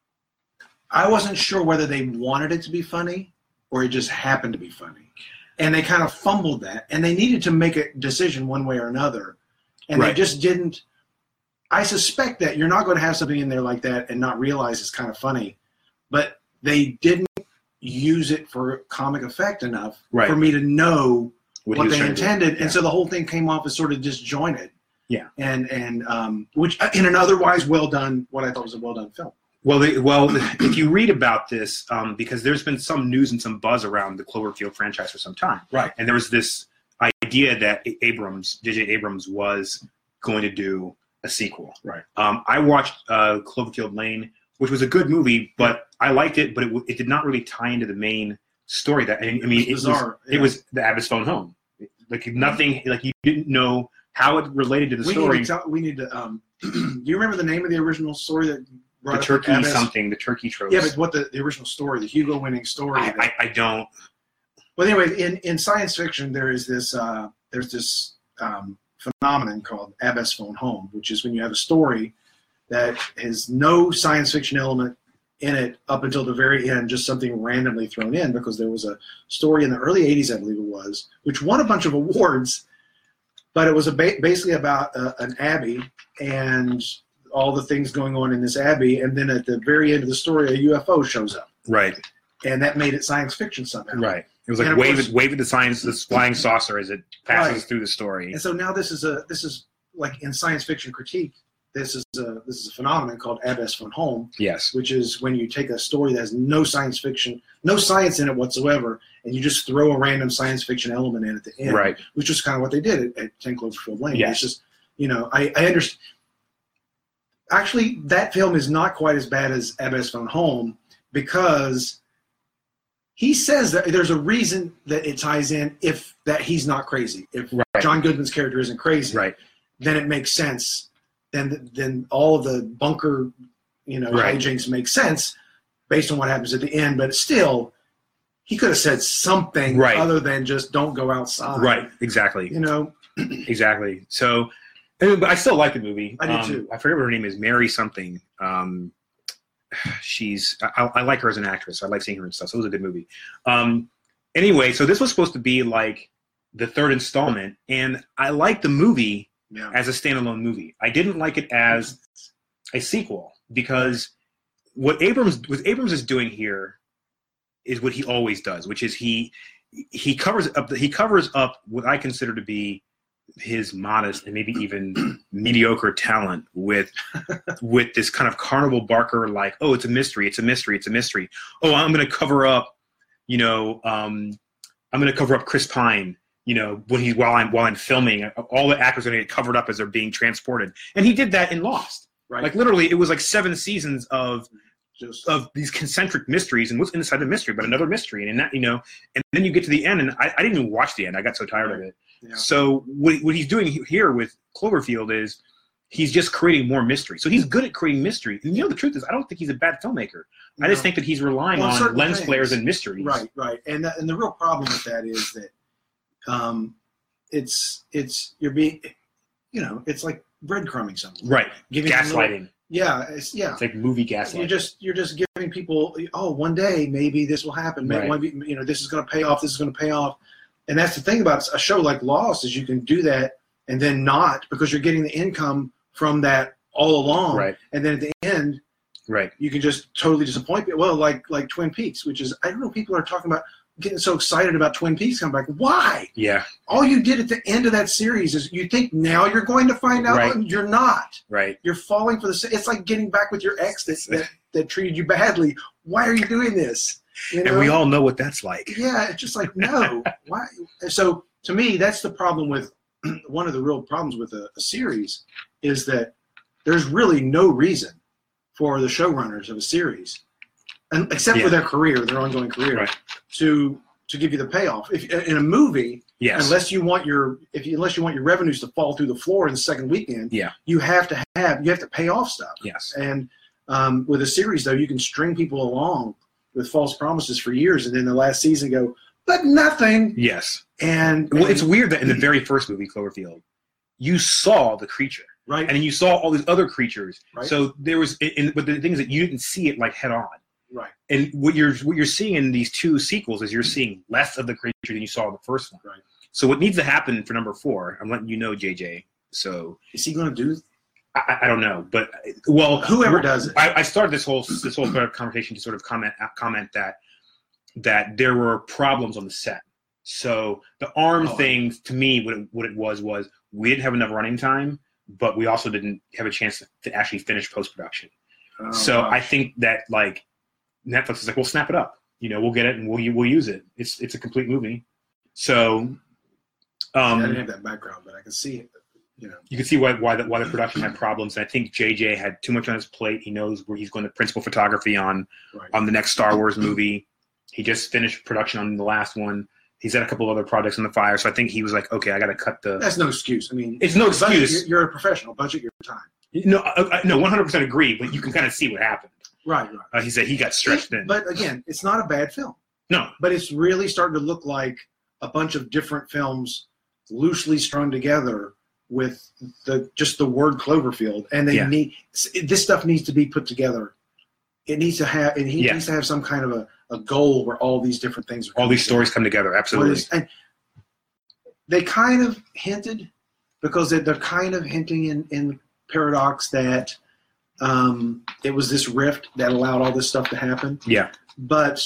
[SPEAKER 2] I wasn't sure whether they wanted it to be funny or it just happened to be funny. And they kind of fumbled that. And they needed to make a decision one way or another. And
[SPEAKER 1] right.
[SPEAKER 2] they just didn't. I suspect that you're not going to have something in there like that and not realize it's kind of funny. But they didn't use it for comic effect enough
[SPEAKER 1] right.
[SPEAKER 2] for me to know what, what they intended.
[SPEAKER 1] Yeah.
[SPEAKER 2] And so the whole thing came off as sort of disjointed.
[SPEAKER 1] Yeah.
[SPEAKER 2] And, and um, which in an otherwise well done, what I thought was a well done film.
[SPEAKER 1] Well, they, well, if you read about this, um, because there's been some news and some buzz around the Cloverfield franchise for some time,
[SPEAKER 2] right?
[SPEAKER 1] And there was this idea that Abrams, J J Abrams, was going to do a sequel,
[SPEAKER 2] right?
[SPEAKER 1] Um, I watched uh, Cloverfield Lane, which was a good movie, but I liked it, but it, it did not really tie into the main story. That I mean, it was,
[SPEAKER 2] bizarre,
[SPEAKER 1] it, was, yeah. it was the Abbot's Phone Home, like nothing, like you didn't know how it related to the
[SPEAKER 2] we
[SPEAKER 1] story.
[SPEAKER 2] Need to tell, we need to. Um, do you remember the name of the original story that?
[SPEAKER 1] The turkey something, the turkey tropes.
[SPEAKER 2] Yeah, but what the, the original story, the Hugo winning story.
[SPEAKER 1] I,
[SPEAKER 2] that,
[SPEAKER 1] I, I don't.
[SPEAKER 2] But anyway, in, in science fiction, there is this uh, there's this um, phenomenon called Abbot's Phone Home, which is when you have a story that has no science fiction element in it up until the very end, just something randomly thrown in, because there was a story in the early eighties, I believe it was, which won a bunch of awards, but it was a ba- basically about uh, an abbey and all the things going on in this abbey, and then at the very end of the story, a U F O shows up.
[SPEAKER 1] Right.
[SPEAKER 2] And that made it science fiction somehow.
[SPEAKER 1] Right. It was like wave, course, wave of the science, this flying saucer as it passes right. through the story.
[SPEAKER 2] And so now this is a this is like in science fiction critique. This is a this is a phenomenon called Abbot's Phone Home.
[SPEAKER 1] Yes.
[SPEAKER 2] Which is when you take a story that has no science fiction, no science in it whatsoever, and you just throw a random science fiction element in at the end.
[SPEAKER 1] Right.
[SPEAKER 2] Which is kind of what they did at, at ten Cloverfield Lane.
[SPEAKER 1] Yes.
[SPEAKER 2] It's just, you know, I, I understand. Actually, that film is not quite as bad as Abbot's Phone Home, because he says that there's a reason that it ties in if that he's not crazy. If
[SPEAKER 1] right.
[SPEAKER 2] John Goodman's character isn't crazy,
[SPEAKER 1] right.
[SPEAKER 2] then it makes sense. Then then all of the bunker, you know,
[SPEAKER 1] right.
[SPEAKER 2] hijinks make sense based on what happens at the end. But still, he could have said something
[SPEAKER 1] right.
[SPEAKER 2] other than just don't go outside.
[SPEAKER 1] Right, exactly.
[SPEAKER 2] You know?
[SPEAKER 1] Exactly. So... But I still like the movie.
[SPEAKER 2] I do
[SPEAKER 1] um,
[SPEAKER 2] too.
[SPEAKER 1] I forget what her name is. Mary something. Um, she's. I, I like her as an actress. I like seeing her and stuff. So it was a good movie. Um, anyway, so this was supposed to be like the third installment, and I liked the movie
[SPEAKER 2] yeah.
[SPEAKER 1] as a standalone movie. I didn't like it as a sequel, because what Abrams what Abrams is doing here is what he always does, which is he he covers up the, he covers up what I consider to be his modest and maybe even mediocre talent with with this kind of Carnival Barker, like, oh, it's a mystery, it's a mystery, it's a mystery. Oh, I'm going to cover up, you know, um, I'm going to cover up Chris Pine, you know, when he's while I'm while I'm filming. All the actors are going to get covered up as they're being transported, and he did that in Lost.
[SPEAKER 2] Right.
[SPEAKER 1] Like literally, it was like seven seasons of
[SPEAKER 2] Just,
[SPEAKER 1] of these concentric mysteries, and what's inside the mystery, but another mystery, and that, you know, and then you get to the end, and I, I didn't even watch the end. I got so tired of it.
[SPEAKER 2] Yeah.
[SPEAKER 1] So what, what he's doing here with Cloverfield is he's just creating more mystery. So he's good at creating mystery. And you know, the truth is, I don't think he's a bad filmmaker.
[SPEAKER 2] No.
[SPEAKER 1] I just think that he's relying
[SPEAKER 2] well,
[SPEAKER 1] on lens
[SPEAKER 2] things.
[SPEAKER 1] flares and mysteries.
[SPEAKER 2] Right, right. And the, and the real problem with that is that um, it's it's you're being, you know, it's like breadcrumbing something.
[SPEAKER 1] Right.
[SPEAKER 2] Giving
[SPEAKER 1] Gaslighting.
[SPEAKER 2] Little, yeah, it's yeah.
[SPEAKER 1] It's like movie gaslighting.
[SPEAKER 2] You're just you're just giving people, oh, one day maybe this will happen. Maybe,
[SPEAKER 1] Right.
[SPEAKER 2] one, you know, this is going to pay off. This is going to pay off. And that's the thing about a show like Lost, is you can do that and then not, because you're getting the income from that all along.
[SPEAKER 1] Right.
[SPEAKER 2] And then at the end,
[SPEAKER 1] Right.
[SPEAKER 2] you can just totally disappoint people. Well, like like Twin Peaks, which is, I don't know, people are talking about getting so excited about Twin Peaks coming back. Why?
[SPEAKER 1] Yeah.
[SPEAKER 2] All you did at the end of that series is you think now you're going to find out,
[SPEAKER 1] Right.
[SPEAKER 2] and you're not.
[SPEAKER 1] Right.
[SPEAKER 2] You're falling for the. It's like getting back with your ex that that, that treated you badly. Why are you doing this? You know?
[SPEAKER 1] And we all know what that's like.
[SPEAKER 2] Yeah, it's just like, no. Why? So to me, that's the problem with one of the real problems with a, a series is that there's really no reason for the showrunners of a series. and except
[SPEAKER 1] Yeah.
[SPEAKER 2] for their career, their ongoing career,
[SPEAKER 1] Right.
[SPEAKER 2] to to give you the payoff. If in a movie,
[SPEAKER 1] Yes.
[SPEAKER 2] unless you want your if you, unless you want your revenues to fall through the floor in the second weekend,
[SPEAKER 1] Yeah.
[SPEAKER 2] you have to have you have to pay off stuff.
[SPEAKER 1] Yes.
[SPEAKER 2] And um, with a series, though, you can string people along with false promises for years, and then the last season go, but nothing.
[SPEAKER 1] Yes.
[SPEAKER 2] And
[SPEAKER 1] Well, it's weird that in the very first movie, Cloverfield, you saw the creature,
[SPEAKER 2] right,
[SPEAKER 1] and then you saw all these other creatures.
[SPEAKER 2] Right.
[SPEAKER 1] So there was, and, but the thing is that you didn't see it like head on.
[SPEAKER 2] right,
[SPEAKER 1] And what you're what you're seeing in these two sequels is you're seeing less of the creature than you saw in the first one.
[SPEAKER 2] right.
[SPEAKER 1] So what needs to happen for number four? I'm letting you know, J J. So
[SPEAKER 2] Is he going to do?
[SPEAKER 1] I, I don't know, but well,
[SPEAKER 2] Whoever does it.
[SPEAKER 1] I, I started this whole this whole conversation to sort of comment comment that that there were problems on the set. So the arm
[SPEAKER 2] Oh.
[SPEAKER 1] thing, to me, what it, what it was was we didn't have enough running time, but we also didn't have a chance to, to actually finish post production.
[SPEAKER 2] Oh,
[SPEAKER 1] so
[SPEAKER 2] gosh.
[SPEAKER 1] I think that like Netflix is like, we'll snap it up. You know, we'll get it and we'll we'll use it. It's it's a complete movie. So
[SPEAKER 2] I
[SPEAKER 1] um,
[SPEAKER 2] didn't have that background, but I can see it. You know,
[SPEAKER 1] you can see why why the, why the production had problems. And I think J J had too much on his plate. He knows where he's going to principal photography on
[SPEAKER 2] right.
[SPEAKER 1] on the next Star Wars movie. He just finished production on the last one. He's had a couple other projects in the fire, so I think he was like, okay, I got to cut the.
[SPEAKER 2] That's no excuse. I mean,
[SPEAKER 1] It's no
[SPEAKER 2] budget-
[SPEAKER 1] excuse.
[SPEAKER 2] You're, you're a professional. Budget your time.
[SPEAKER 1] No, I, I, no, one hundred percent agree, but you can kind of see what happened.
[SPEAKER 2] Right, right.
[SPEAKER 1] Uh, he said he got stretched thin.
[SPEAKER 2] But again, it's not a bad film.
[SPEAKER 1] No,
[SPEAKER 2] But it's really starting to look like a bunch of different films loosely strung together with the just the word Cloverfield, and they
[SPEAKER 1] Yeah.
[SPEAKER 2] need this stuff needs to be put together. It needs to have, and he
[SPEAKER 1] Yeah.
[SPEAKER 2] needs to have some kind of a, a goal where all these different things are
[SPEAKER 1] all
[SPEAKER 2] coming
[SPEAKER 1] these
[SPEAKER 2] together.
[SPEAKER 1] stories come together.
[SPEAKER 2] What
[SPEAKER 1] Absolutely.
[SPEAKER 2] is- and they kind of hinted because they're, they're kind of hinting in, in Paradox that um, it was this rift that allowed all this stuff to happen.
[SPEAKER 1] Yeah.
[SPEAKER 2] But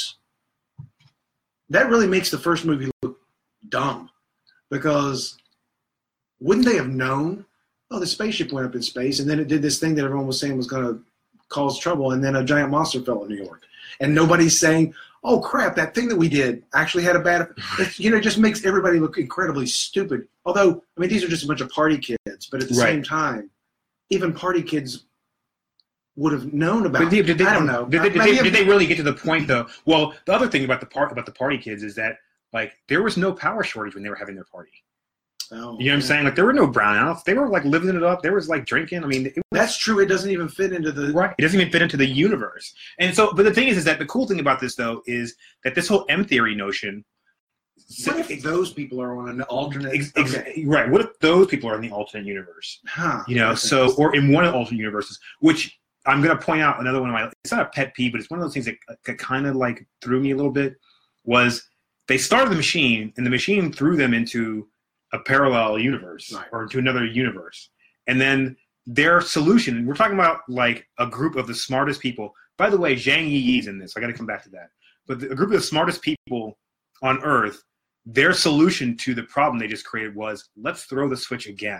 [SPEAKER 2] that really makes the first movie look dumb because wouldn't they have known, oh, the spaceship went up in space and then it did this thing that everyone was saying was going to cause trouble and then a giant monster fell in New York. And nobody's saying, oh, crap, that thing that we did actually had a bad – you know, it just makes everybody look incredibly stupid. Although, I mean, these are just a bunch of party kids, but at the
[SPEAKER 1] Right.
[SPEAKER 2] same time, even party kids would have known about
[SPEAKER 1] But did, did they,
[SPEAKER 2] I don't know.
[SPEAKER 1] Did, they, did,
[SPEAKER 2] Maybe
[SPEAKER 1] they,
[SPEAKER 2] I'm-
[SPEAKER 1] did they really get to the point though? Well, the other thing about the part about the party kids is that like there was no power shortage when they were having their party.
[SPEAKER 2] Oh,
[SPEAKER 1] You know what I'm
[SPEAKER 2] yeah.
[SPEAKER 1] saying? Like there were no brownouts. They were like living it up. There was like drinking. I mean, it,
[SPEAKER 2] That's true. It doesn't even fit into the
[SPEAKER 1] right. It doesn't even fit into the universe. And so, but the thing is, is that the cool thing about this though is that this whole M theory notion.
[SPEAKER 2] What if those people are on an alternate?
[SPEAKER 1] Ex- ex-
[SPEAKER 2] okay.
[SPEAKER 1] Right. What if those people are in the alternate universe?
[SPEAKER 2] Huh.
[SPEAKER 1] You know,
[SPEAKER 2] That's
[SPEAKER 1] so
[SPEAKER 2] interesting.
[SPEAKER 1] or in one of the alternate universes, which I'm going to point out another one of my. It's not a pet peeve, but it's one of those things that, that kind of like threw me a little bit. Was they started the machine and the machine threw them into a parallel universe
[SPEAKER 2] Right.
[SPEAKER 1] or into another universe, and then their solution. We're talking about like a group of the smartest people. By the way, Zhang Yi's in this. I got to come back to that. But the, a group of the smartest people on Earth. Their solution to the problem they just created was let's throw the switch again.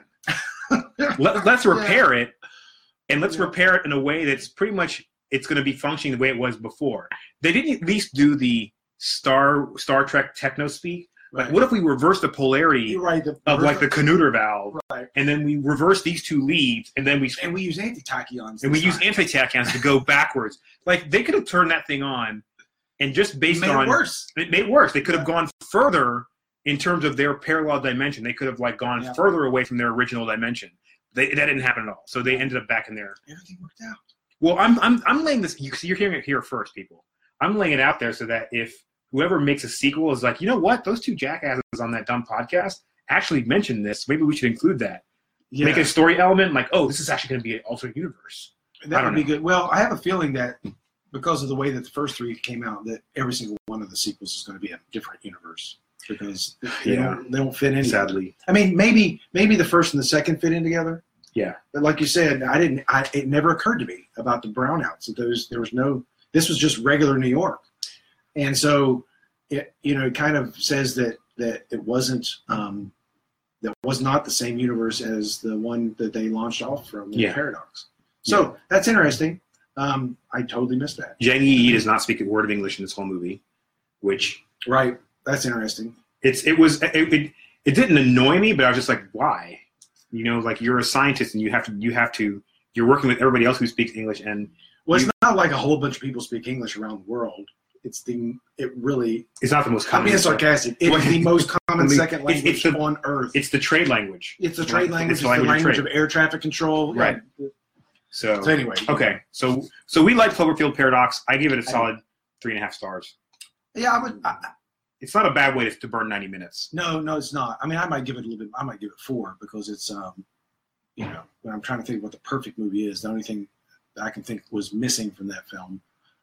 [SPEAKER 1] Let, let's repair it, and let's
[SPEAKER 2] Yeah.
[SPEAKER 1] repair it in a way that's pretty much it's going to be functioning the way it was before. They didn't at least do the Star Star Trek techno speak. Like,
[SPEAKER 2] Right.
[SPEAKER 1] what if we reverse the polarity
[SPEAKER 2] You're right. The,
[SPEAKER 1] of like the Canuter valve,
[SPEAKER 2] right.
[SPEAKER 1] and then we reverse these two leads, and then we
[SPEAKER 2] And we use anti-tachyons.
[SPEAKER 1] and we
[SPEAKER 2] this
[SPEAKER 1] use
[SPEAKER 2] time.
[SPEAKER 1] anti-tachyons to go backwards. Like they could have turned that thing on, and just based
[SPEAKER 2] Made
[SPEAKER 1] on
[SPEAKER 2] it worse.
[SPEAKER 1] it made it worse. They could have gone further in terms of their parallel dimension. They could have like gone
[SPEAKER 2] Yeah.
[SPEAKER 1] further away from their original dimension. They, that didn't happen at all. So they ended up back in there.
[SPEAKER 2] Everything worked out.
[SPEAKER 1] Well, I'm I'm I'm laying this. You, you're hearing it here first, people. I'm laying it out there so that if whoever makes a sequel is like, you know what, those two jackasses on that dumb podcast actually mentioned this. Maybe we should include that.
[SPEAKER 2] Yeah.
[SPEAKER 1] Make a story element like, oh, this is actually going to be an alternate universe. I
[SPEAKER 2] That
[SPEAKER 1] don't
[SPEAKER 2] would be
[SPEAKER 1] know.
[SPEAKER 2] good. Well, I have a feeling that because of the way that the first three came out, that every single one of the sequels is going to be a different universe because they,
[SPEAKER 1] Yeah.
[SPEAKER 2] don't, they don't fit in.
[SPEAKER 1] Sadly,
[SPEAKER 2] I mean, maybe maybe the first and the second fit in together.
[SPEAKER 1] yeah.
[SPEAKER 2] But like you said, I didn't. I, it never occurred to me about the brownouts. That those there was no. This was just regular New York, and so it you know it kind of says that that it wasn't um, that was not the same universe as the one that they launched off from in
[SPEAKER 1] Yeah.
[SPEAKER 2] Paradox. So that's interesting. Um, I totally missed that.
[SPEAKER 1] Zhang Yi does not speak a word of English in this whole movie, which
[SPEAKER 2] Right. That's interesting.
[SPEAKER 1] it's it was it, it, it didn't annoy me, but I was just like, why? You know, like you're a scientist and you have to you have to you're working with everybody else who speaks English, and
[SPEAKER 2] Well, it's
[SPEAKER 1] you,
[SPEAKER 2] not like a whole bunch of people speak English around the world. It's the it really.
[SPEAKER 1] It's not the most common.
[SPEAKER 2] I'm being sarcastic. It is the most common second language
[SPEAKER 1] it's, it's the,
[SPEAKER 2] on Earth.
[SPEAKER 1] It's the trade language.
[SPEAKER 2] It's the trade language. It's,
[SPEAKER 1] it's the language,
[SPEAKER 2] the language
[SPEAKER 1] of,
[SPEAKER 2] of air traffic control.
[SPEAKER 1] Right.
[SPEAKER 2] Yeah.
[SPEAKER 1] So,
[SPEAKER 2] so anyway.
[SPEAKER 1] Okay. So so we like Cloverfield Paradox. I give it a solid three and a half stars.
[SPEAKER 2] Yeah, I would. I,
[SPEAKER 1] it's not a bad way to, to burn ninety minutes.
[SPEAKER 2] No, no, it's not. I mean, I might give it a little bit. I might give it four because it's, um, you know, when I'm trying to think of what the perfect movie is, the only thing that I can think was missing from that film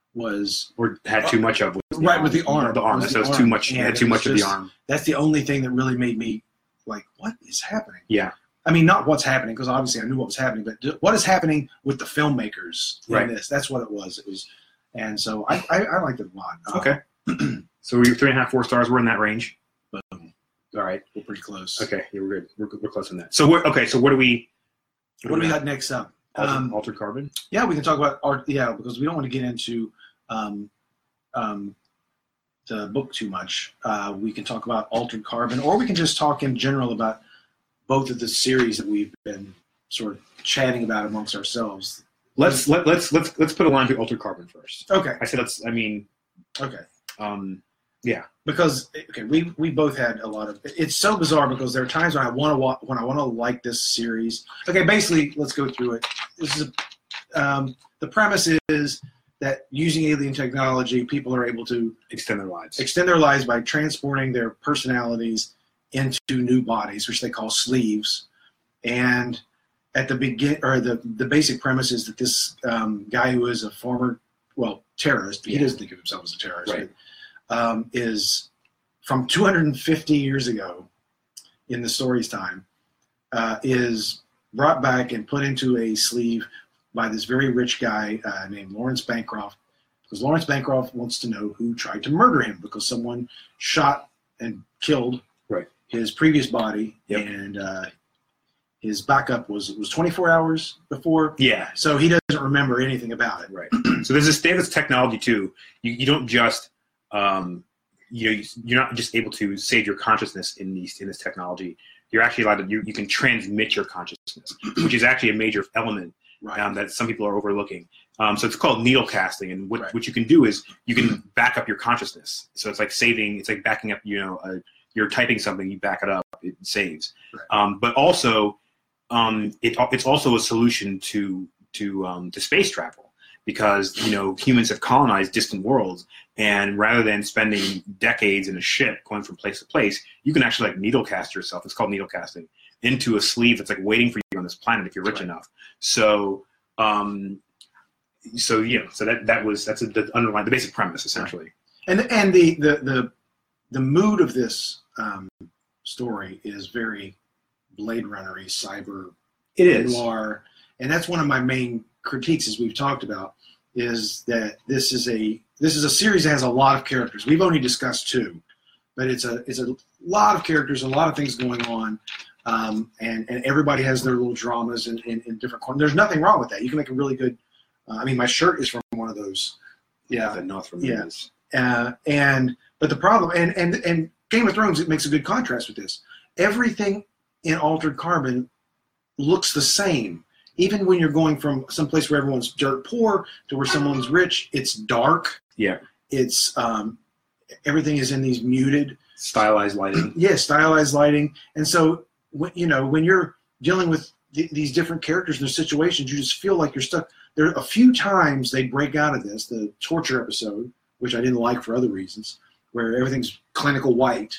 [SPEAKER 2] was
[SPEAKER 1] or had too much of was
[SPEAKER 2] right arm. with the arm.
[SPEAKER 1] The arm.
[SPEAKER 2] Was
[SPEAKER 1] so
[SPEAKER 2] the
[SPEAKER 1] it's
[SPEAKER 2] arm.
[SPEAKER 1] too much.
[SPEAKER 2] And
[SPEAKER 1] had too much
[SPEAKER 2] just,
[SPEAKER 1] of the arm.
[SPEAKER 2] That's the only thing that really made me like, what is happening?
[SPEAKER 1] Yeah.
[SPEAKER 2] I mean, not what's happening because obviously I knew what was happening, but what is happening with the filmmakers in
[SPEAKER 1] right.
[SPEAKER 2] this? That's what it was. It was, and so I, I, I liked it a lot.
[SPEAKER 1] Okay. Um, so we're three and a half, four stars. We're in that range.
[SPEAKER 2] Boom.
[SPEAKER 1] All right.
[SPEAKER 2] We're pretty close.
[SPEAKER 1] Okay. Yeah, we're good. We're, we're close on that. So we're okay. So what do we?
[SPEAKER 2] What, what do we got next up?
[SPEAKER 1] Altered,
[SPEAKER 2] um,
[SPEAKER 1] Altered Carbon.
[SPEAKER 2] Yeah, we can talk about art. Yeah, because we don't want to get into um, um, the book too much. Uh, we can talk about Altered Carbon, or we can just talk in general about both of the series that we've been sort of chatting about amongst ourselves.
[SPEAKER 1] Let's let, let's let's let's put a line through Altered Carbon first.
[SPEAKER 2] Okay.
[SPEAKER 1] I said let's. I mean.
[SPEAKER 2] Okay.
[SPEAKER 1] Um. Yeah.
[SPEAKER 2] Because okay, we we both had a lot of. It's so bizarre because there are times when I want to when I want to like this series. Okay, basically, let's go through it. This is a, um, the premise is that using alien technology, people are able to
[SPEAKER 1] extend their lives.
[SPEAKER 2] Extend their lives by transporting their personalities into new bodies, which they call sleeves. And at the begin, or the the basic premise is that this um, guy who is a former well terrorist, he doesn't think of himself as a terrorist,
[SPEAKER 1] right.
[SPEAKER 2] but, um, is from two hundred fifty years ago in the story's time, uh, is brought back and put into a sleeve by this very rich guy uh, named Lawrence Bancroft, because Lawrence Bancroft wants to know who tried to murder him because someone shot and killed
[SPEAKER 1] right.
[SPEAKER 2] his previous body,
[SPEAKER 1] yep.
[SPEAKER 2] and uh, his backup was was twenty-four hours before.
[SPEAKER 1] Yeah.
[SPEAKER 2] So he doesn't remember anything about it.
[SPEAKER 1] Right. So there's this Davis technology too. You you don't just um, you know you're not just able to save your consciousness in these in this technology. You're actually allowed to you, you can transmit your consciousness, which is actually a major element right. um, that some people are overlooking. Um, so it's called needle casting, and what
[SPEAKER 2] right.
[SPEAKER 1] what you can do is you can back up your consciousness. So it's like saving. It's like backing up. You know, a, you're typing something, you back it up, it saves.
[SPEAKER 2] Right.
[SPEAKER 1] Um, but also, um, it, it's also a solution to to um, to space travel, because you know humans have colonized distant worlds, and rather than spending decades in a ship going from place to place, you can actually like needle cast yourself. It's called needle casting into a sleeve that's like waiting for you on this planet if you're rich right. enough. So. Um, so yeah, so that that was that's a, the underlying the basic premise essentially.
[SPEAKER 2] And and the the the, the mood of this um, story is very Blade Runner-y, cyber
[SPEAKER 1] it is
[SPEAKER 2] noir, and that's one of my main critiques, as we've talked about, is that this is a this is a series that has a lot of characters. We've only discussed two, but it's a it's a lot of characters, a lot of things going on, um, and and everybody has their little dramas in, in, in different corners. There's nothing wrong with that. You can make a really good. Uh, I mean, my shirt is from one of those. Yeah,
[SPEAKER 1] the North from
[SPEAKER 2] yeah. Uh, and but the problem, and and and Game of Thrones, it makes a good contrast with this. Everything in Altered Carbon looks the same, even when you're going from some place where everyone's dirt poor to where someone's rich. It's dark.
[SPEAKER 1] Yeah.
[SPEAKER 2] It's um, everything is in these muted,
[SPEAKER 1] stylized lighting.
[SPEAKER 2] Yeah, stylized lighting, and so when, you know when you're dealing with th- these different characters and their situations, you just feel like you're stuck. There are a few times they break out of this, the torture episode, which I didn't like for other reasons, where everything's clinical white,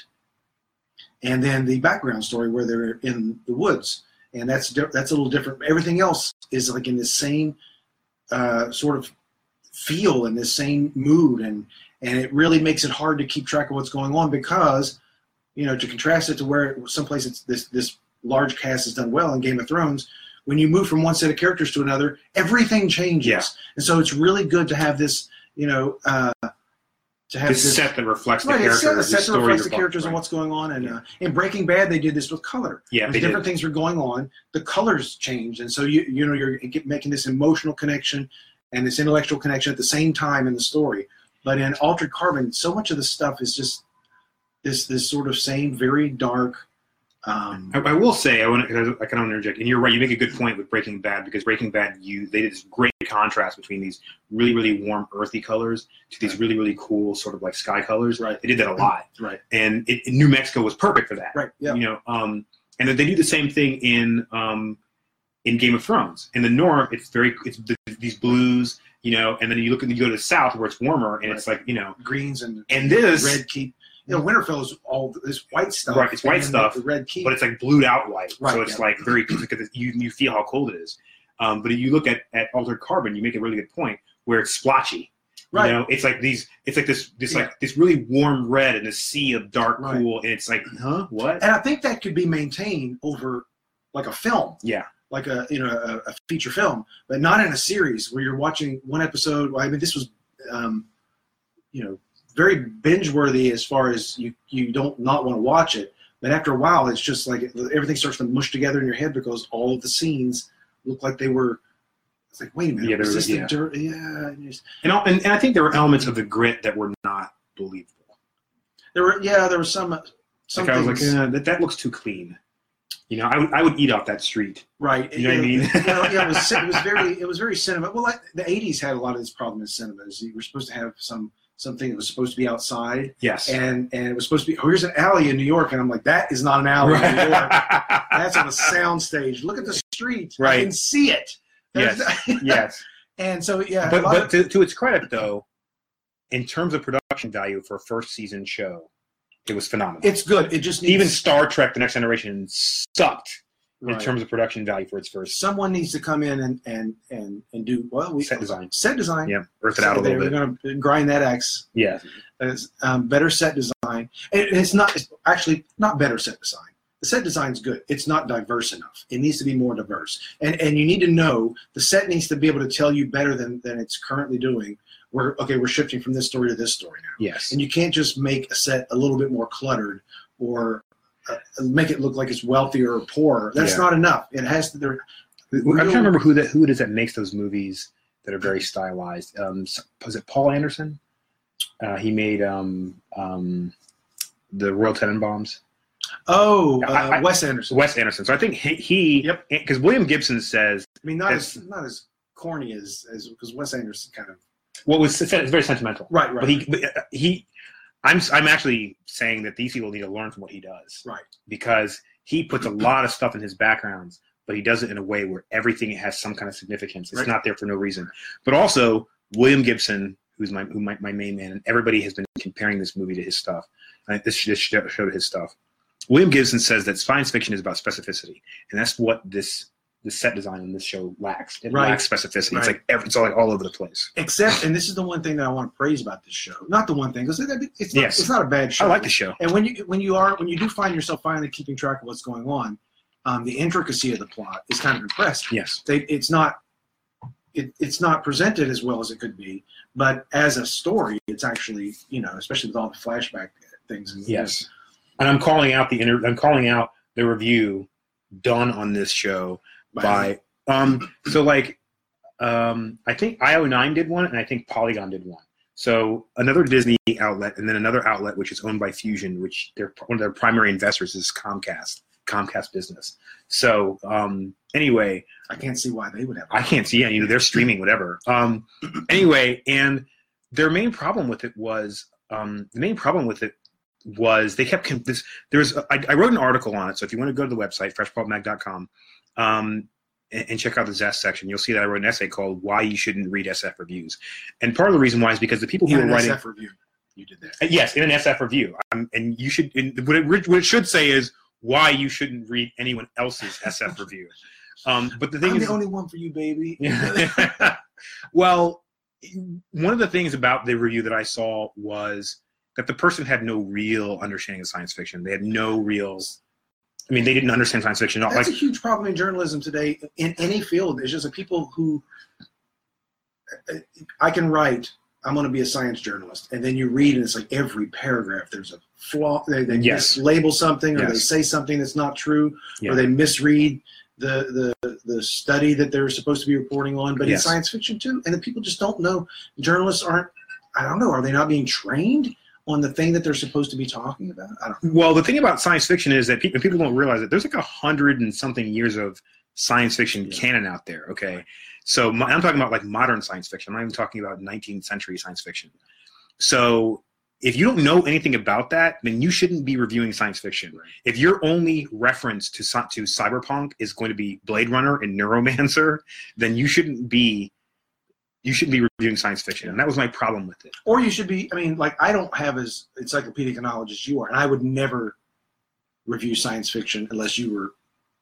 [SPEAKER 2] and then the background story where they're in the woods, and that's di- that's a little different. Everything else is like in the same uh, sort of feel and the same mood, and and it really makes it hard to keep track of what's going on because, you know, to contrast it to where someplace it's this this large cast has done well in Game of Thrones. When you move from one set of characters to another, everything changes. Yeah. And so it's really good to have this, you know, uh, to have
[SPEAKER 1] this,
[SPEAKER 2] this
[SPEAKER 1] set that reflects
[SPEAKER 2] right,
[SPEAKER 1] the characters.
[SPEAKER 2] Set, a set that reflects the
[SPEAKER 1] about,
[SPEAKER 2] characters
[SPEAKER 1] right.
[SPEAKER 2] and what's going on. And
[SPEAKER 1] yeah.
[SPEAKER 2] uh, in Breaking Bad, they did this with color.
[SPEAKER 1] Yeah, they
[SPEAKER 2] different
[SPEAKER 1] did.
[SPEAKER 2] things were going on. The colors changed, and so you you know you're making this emotional connection and this intellectual connection at the same time in the story. But in Altered Carbon, so much of the stuff is just this this sort of same very dark. Um,
[SPEAKER 1] I, I will say, I want to, I can interject, and you're right. You make a good point with Breaking Bad because Breaking Bad, you they did this great contrast between these really, really warm, earthy colors to these really, really cool sort of like sky colors.
[SPEAKER 2] Right.
[SPEAKER 1] They did that a lot.
[SPEAKER 2] Right.
[SPEAKER 1] And it, New Mexico was perfect for that.
[SPEAKER 2] Right. Yeah.
[SPEAKER 1] You know, um, and then they do the same thing in um, in Game of Thrones. In the north, it's very it's the, these blues. You know, and then you look and you go to the south where it's warmer, and right. it's like you know
[SPEAKER 2] greens and
[SPEAKER 1] and this
[SPEAKER 2] red keep. You know, Winterfell is all this white stuff.
[SPEAKER 1] Right, it's white stuff,
[SPEAKER 2] the red keep.
[SPEAKER 1] But it's like blued out white.
[SPEAKER 2] Right,
[SPEAKER 1] so it's
[SPEAKER 2] yeah.
[SPEAKER 1] like very, because you, you feel how cold it is. Um, but if you look at, at Altered Carbon, you make a really good point where it's splotchy.
[SPEAKER 2] Right.
[SPEAKER 1] You know, it's like these, it's like this, this
[SPEAKER 2] yeah.
[SPEAKER 1] like this really warm red in a sea of dark
[SPEAKER 2] right.
[SPEAKER 1] cool. And it's like, huh, what?
[SPEAKER 2] And I think that could be maintained over like a film.
[SPEAKER 1] Yeah.
[SPEAKER 2] Like a, you know, a, a feature film, but not in a series where you're watching one episode. I mean, this was, um, you know, very binge-worthy as far as you, you don't not want to watch it. But after a while, it's just like everything starts to mush together in your head because all of the scenes look like they were. It's like, wait a minute,
[SPEAKER 1] yeah,
[SPEAKER 2] was this
[SPEAKER 1] yeah.
[SPEAKER 2] the dirt? Yeah, and, just,
[SPEAKER 1] and, and and I think there were elements of the grit that were not believable.
[SPEAKER 2] There were, yeah, there were some. some
[SPEAKER 1] like I was
[SPEAKER 2] things.
[SPEAKER 1] like, eh, that that looks too clean. You know, I would I would eat off that street.
[SPEAKER 2] Right.
[SPEAKER 1] You know what I mean?
[SPEAKER 2] you know, yeah, it was it was very it was very cinema. Well, like, the eighties had a lot of this problem in cinemas. You were supposed to have some. Something that was supposed to be outside.
[SPEAKER 1] Yes.
[SPEAKER 2] And and it was supposed to be, oh, here's an alley in New York. And I'm like, that is not an alley right. in New York. That's on a sound stage. Look at the street.
[SPEAKER 1] Right.
[SPEAKER 2] I can see it.
[SPEAKER 1] Yes. yes.
[SPEAKER 2] And so, yeah.
[SPEAKER 1] But, but
[SPEAKER 2] of,
[SPEAKER 1] to, to its credit, though, in terms of production value for a first season show, it was phenomenal.
[SPEAKER 2] It's good. It just needs,
[SPEAKER 1] Even Star Trek The Next Generation sucked right. in terms of production value for its first.
[SPEAKER 2] Someone needs to come in and and and, and do well. We,
[SPEAKER 1] set design.
[SPEAKER 2] Set design.
[SPEAKER 1] Yeah, earth it out a little
[SPEAKER 2] bit. We're going to grind that X.
[SPEAKER 1] Yeah.
[SPEAKER 2] It's, um, better set design. It, it's not it's actually not better set design. The set design is good. It's not diverse enough. It needs to be more diverse. And and you need to know the set needs to be able to tell you better than than it's currently doing. We're okay. We're shifting from this story to this story now.
[SPEAKER 1] Yes.
[SPEAKER 2] And you can't just make a set a little bit more cluttered or uh, make it look like it's wealthier or poorer. That's
[SPEAKER 1] yeah.
[SPEAKER 2] not enough. It has to. There,
[SPEAKER 1] I'm trying to remember who that who it is that makes those movies that are very stylized. Um, was it Paul Anderson? Uh, he made um, um, the Royal Tenenbaums.
[SPEAKER 2] Oh, uh,
[SPEAKER 1] I, I,
[SPEAKER 2] Wes Anderson.
[SPEAKER 1] Wes Anderson. So I think he, he
[SPEAKER 2] yep.
[SPEAKER 1] Because William Gibson says,
[SPEAKER 2] I mean, not as not as corny as as because Wes Anderson kind of.
[SPEAKER 1] What was it's very sentimental,
[SPEAKER 2] right? Right.
[SPEAKER 1] But he, but he, I'm I'm actually saying that these people need to learn from what he does,
[SPEAKER 2] right?
[SPEAKER 1] Because he puts a lot of stuff in his backgrounds, but he does it in a way where everything has some kind of significance. It's right. not there for no reason. But also William Gibson, who's my who my, my main man, and everybody has been comparing this movie to his stuff. And this just showed his stuff. William Gibson says that science fiction is about specificity, and that's what this the set design in this show lacks. It
[SPEAKER 2] right.
[SPEAKER 1] lacks specificity.
[SPEAKER 2] Right.
[SPEAKER 1] It's like every, it's all like all over the place.
[SPEAKER 2] Except, and this is the one thing that I want to praise about this show. Not the one thing, because it's not,
[SPEAKER 1] yes.
[SPEAKER 2] it's not a bad show.
[SPEAKER 1] I like the show.
[SPEAKER 2] And when you when you are when you do find yourself finally keeping track of what's going on, um, the intricacy of the plot is kind of impressive.
[SPEAKER 1] Yes,
[SPEAKER 2] they, it's not it, it's not presented as well as it could be, but as a story, it's actually, you know, especially with all the flashback things. And,
[SPEAKER 1] yes, you know, and I'm calling out the inter- I'm calling out the review done on this show by. by Um, so like, um, I think I O nine did one, and I think Polygon did one. So another Disney outlet, and then another outlet which is owned by Fusion, which they're one of their primary investors is Comcast, Comcast Business. So um, anyway,
[SPEAKER 2] I can't see why they would have.
[SPEAKER 1] I can't see any. They're streaming whatever. Um, anyway, and their main problem with it was um, the main problem with it was they kept this. There was I, I wrote an article on it. So if you want to go to the website fresh pulp mag dot com. Um, and check out the Zest section, you'll see that I wrote an essay called "Why You Shouldn't Read S F Reviews." And part of the reason why is because the people who
[SPEAKER 2] in
[SPEAKER 1] are writing
[SPEAKER 2] S F review, you did that.
[SPEAKER 1] Yes, in an S F review, um, and you should. And what, it, what it should say is why you shouldn't read anyone else's S F review. Um, but the thing
[SPEAKER 2] I'm
[SPEAKER 1] is,
[SPEAKER 2] the only one for you, baby.
[SPEAKER 1] Well, one of the things about the review that I saw was that the person had no real understanding of science fiction. They had no real. I mean, they didn't understand science fiction at all.
[SPEAKER 2] That's
[SPEAKER 1] like,
[SPEAKER 2] a huge problem in journalism today, in any field. There's just a people who, I can write, I'm going to be a science journalist, and then you read, and it's like every paragraph, there's a flaw. They, they
[SPEAKER 1] yes.
[SPEAKER 2] mislabel something, or
[SPEAKER 1] yes.
[SPEAKER 2] they say something that's not true,
[SPEAKER 1] yeah.
[SPEAKER 2] or they misread the, the the study that they're supposed to be reporting on. But
[SPEAKER 1] yes.
[SPEAKER 2] in science fiction, too, and the people just don't know. Journalists aren't, I don't know, are they not being trained on the thing that they're supposed to be talking about? I don't know.
[SPEAKER 1] Well, the thing about science fiction is that people, people don't realize that there's like a hundred and something years of science fiction yeah. canon out there. Okay. So my, I'm talking about like modern science fiction. I'm not even talking about nineteenth century science fiction. So if you don't know anything about that, then you shouldn't be reviewing science fiction. Right. If your only reference to to cyberpunk is going to be Blade Runner and Neuromancer, then you shouldn't be you shouldn't be reviewing science fiction. And that was my problem with it.
[SPEAKER 2] Or you should be. I mean, like I don't have as encyclopedic knowledge as you are, and I would never review science fiction unless you were.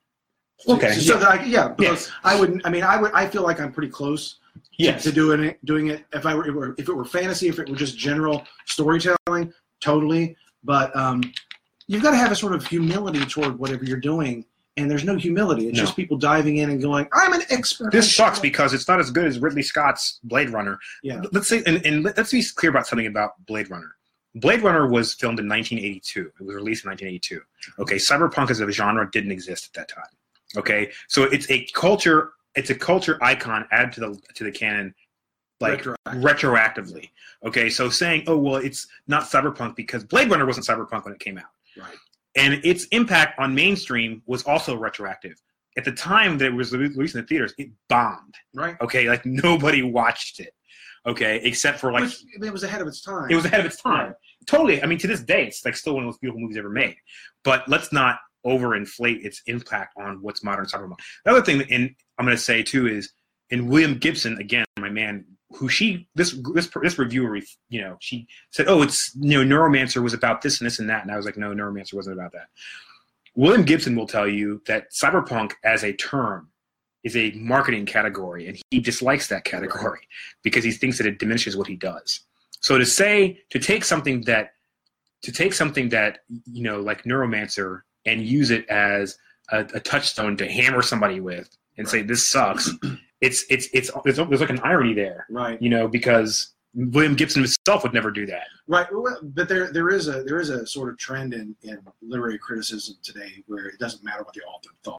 [SPEAKER 1] Okay.
[SPEAKER 2] So, so
[SPEAKER 1] yeah.
[SPEAKER 2] that I, yeah, because
[SPEAKER 1] yes.
[SPEAKER 2] I wouldn't. I mean, I would. I feel like I'm pretty close.
[SPEAKER 1] Yes.
[SPEAKER 2] To, to doing it, doing it. If I were, it were, if it were fantasy, if it were just general storytelling, totally. But um, you've got to have a sort of humility toward whatever you're doing, and there's no humility. It's
[SPEAKER 1] no.
[SPEAKER 2] just people diving in and going, "I'm an expert."
[SPEAKER 1] This sucks because it's not as good as Ridley Scott's Blade Runner.
[SPEAKER 2] Yeah.
[SPEAKER 1] Let's say, and, and let's be clear about something about Blade Runner. Blade Runner was filmed in nineteen eighty-two. It was released in nineteen eighty-two. Okay, cyberpunk as a genre didn't exist at that time. Okay, so it's a culture. It's a culture icon added to the to the canon. Like
[SPEAKER 2] Retroactive.
[SPEAKER 1] retroactively. Okay, so saying, oh, well, it's not cyberpunk because Blade Runner wasn't cyberpunk when it came out.
[SPEAKER 2] Right.
[SPEAKER 1] And its impact on mainstream was also retroactive. At the time that it was released in the theaters, it bombed.
[SPEAKER 2] Right.
[SPEAKER 1] Okay, like nobody watched it. Okay, except for like.
[SPEAKER 2] Which, I mean, it was ahead of its time.
[SPEAKER 1] It was ahead of its time.
[SPEAKER 2] Right.
[SPEAKER 1] Totally. I mean, to this day, it's like still one of the most beautiful movies ever made. But let's not overinflate its impact on what's modern cyberpunk. The other thing, and I'm going to say too, is in William Gibson, again, my man, who she this this this reviewer, you know, she said, oh, it's you know, Neuromancer was about this and this and that, and I was like, no, Neuromancer wasn't about that. William Gibson will tell you that cyberpunk as a term is a marketing category, and he dislikes that category because he thinks that it diminishes what he does. So to say to take something that to take something that you know like Neuromancer and use it as a, a touchstone to hammer somebody with and right. say this sucks. It's, it's it's it's there's like an irony there,
[SPEAKER 2] right?
[SPEAKER 1] You know, because William Gibson himself would never do that,
[SPEAKER 2] right? Well, but there there is a there is a sort of trend in, in literary criticism today where it doesn't matter what the author thought,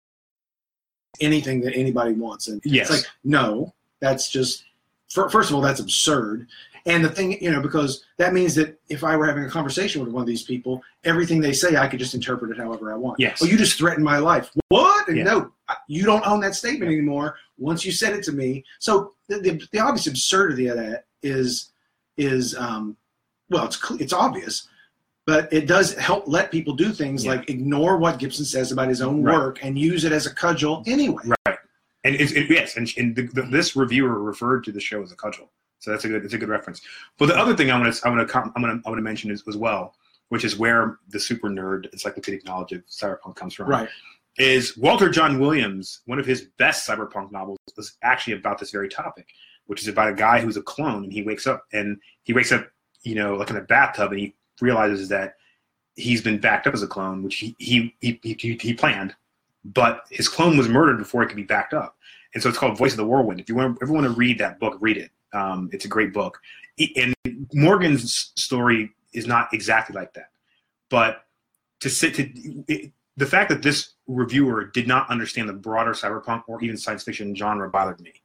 [SPEAKER 2] anything that anybody wants, and
[SPEAKER 1] yes.
[SPEAKER 2] it's like no, that's just first of all that's absurd, and the thing you know because that means that if I were having a conversation with one of these people, everything they say I could just interpret it however I want.
[SPEAKER 1] Yes.
[SPEAKER 2] Oh, you just threatened my life. What? And
[SPEAKER 1] yeah.
[SPEAKER 2] no, you don't own that statement anymore. Once you said it to me, so the, the, the obvious absurdity of that is, is um, well, it's it's obvious, but it does help let people do things yeah. like ignore what Gibson says about his own
[SPEAKER 1] right.
[SPEAKER 2] work and use it as a cudgel anyway.
[SPEAKER 1] Right, and it's, it, yes, and, and the, the, this reviewer referred to the show as a cudgel, so that's a good it's a good reference. But the other thing I'm gonna I'm gonna I'm gonna I'm gonna mention is as well, which is where the super nerd encyclopedic knowledge of cyberpunk comes from.
[SPEAKER 2] Right.
[SPEAKER 1] Is Walter John Williams, one of his best cyberpunk novels, was actually about this very topic, which is about a guy who's a clone, and he wakes up, and he wakes up, you know, like in a bathtub, and he realizes that he's been backed up as a clone, which he he he he, he planned, but his clone was murdered before it could be backed up, and so it's called Voice of the Whirlwind. If you want, if you want to read that book, read it. Um, it's a great book, and Morgan's story is not exactly like that, but to sit to. It, the fact that this reviewer did not understand the broader cyberpunk or even science fiction genre bothered me.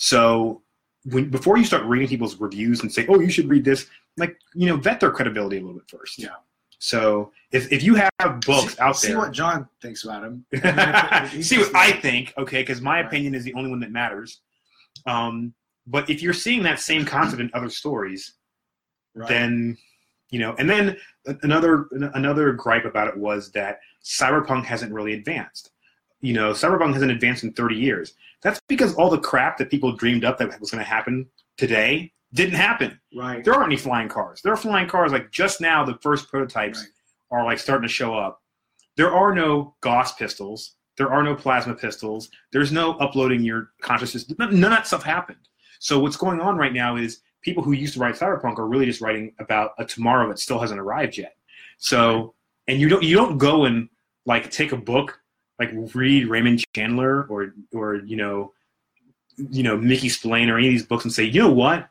[SPEAKER 1] So when, before you start reading people's reviews and say, oh, you should read this, like, you know, vet their credibility a little bit first.
[SPEAKER 2] Yeah.
[SPEAKER 1] So if, if you have books
[SPEAKER 2] see,
[SPEAKER 1] out
[SPEAKER 2] see
[SPEAKER 1] there.
[SPEAKER 2] See what John thinks about him.
[SPEAKER 1] See what I think, okay, because my right. opinion is the only one that matters. Um, but if you're seeing that same concept in other stories, right. then... You know, and then another another gripe about it was that cyberpunk hasn't really advanced. You know, cyberpunk hasn't advanced in thirty years. That's because all the crap that people dreamed up that was going to happen today didn't happen.
[SPEAKER 2] Right.
[SPEAKER 1] There aren't any flying cars. There are flying cars like just now. The first prototypes right. are like starting to show up. There are no Gauss pistols. There are no plasma pistols. There's no uploading your consciousness. None of that stuff happened. So what's going on right now is people who used to write cyberpunk are really just writing about a tomorrow that still hasn't arrived yet. So, and you don't you don't go and like take a book, like read Raymond Chandler or or you know, you know Mickey Spillane or any of these books and say, you know what,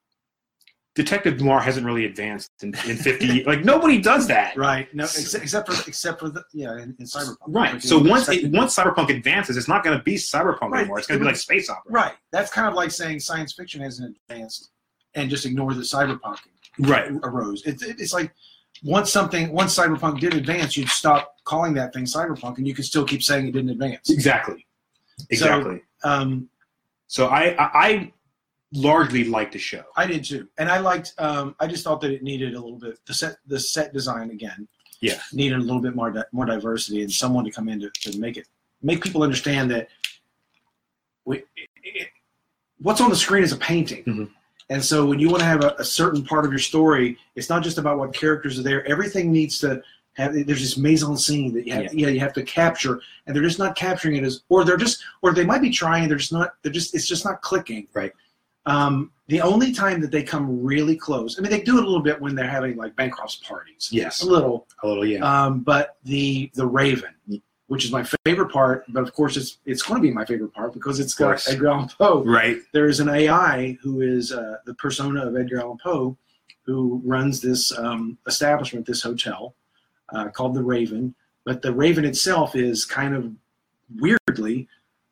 [SPEAKER 1] Detective Noir hasn't really advanced in, in fifty. Like nobody does that,
[SPEAKER 2] right? No, except, except for except for the yeah in, in cyberpunk.
[SPEAKER 1] Right.
[SPEAKER 2] Like,
[SPEAKER 1] so once it, once cyberpunk advances, it's not going to be cyberpunk right. anymore. It's going to be like space opera.
[SPEAKER 2] Right. That's kind of like saying science fiction hasn't advanced and just ignore the cyberpunk.
[SPEAKER 1] right.
[SPEAKER 2] arose. It, it, it's like once something, once cyberpunk did advance, you'd stop calling that thing cyberpunk, and you could still keep saying it didn't advance.
[SPEAKER 1] Exactly. Exactly.
[SPEAKER 2] So, um,
[SPEAKER 1] so I, I, I largely liked the show.
[SPEAKER 2] I did too, and I liked. Um, I just thought that it needed a little bit the set, the set design again.
[SPEAKER 1] Yeah.
[SPEAKER 2] Needed a little bit more di- more diversity and someone to come in to, to make it make people understand that we, it, it, what's on the screen is a painting.
[SPEAKER 1] Mm-hmm.
[SPEAKER 2] And so when you want to have a, a certain part of your story, it's not just about what characters are there. Everything needs to have, there's this mise en scene that you have, yeah. you know, you have to capture, and they're just not capturing it as, or they're just, or they might be trying, they're just not, they're just, it's just not clicking.
[SPEAKER 1] Right.
[SPEAKER 2] Um, the only time that they come really close, I mean, they do it a little bit when they're having like Bancroft's parties.
[SPEAKER 1] Yes.
[SPEAKER 2] A little.
[SPEAKER 1] A little, yeah.
[SPEAKER 2] Um, but the the Raven, which is my favorite part, but of course it's it's going to be my favorite part because it's got Edgar Allan Poe.
[SPEAKER 1] Right.
[SPEAKER 2] There is an A I who is uh, the persona of Edgar Allan Poe, who runs this um, establishment, this hotel, uh, called the Raven. But the Raven itself is kind of weirdly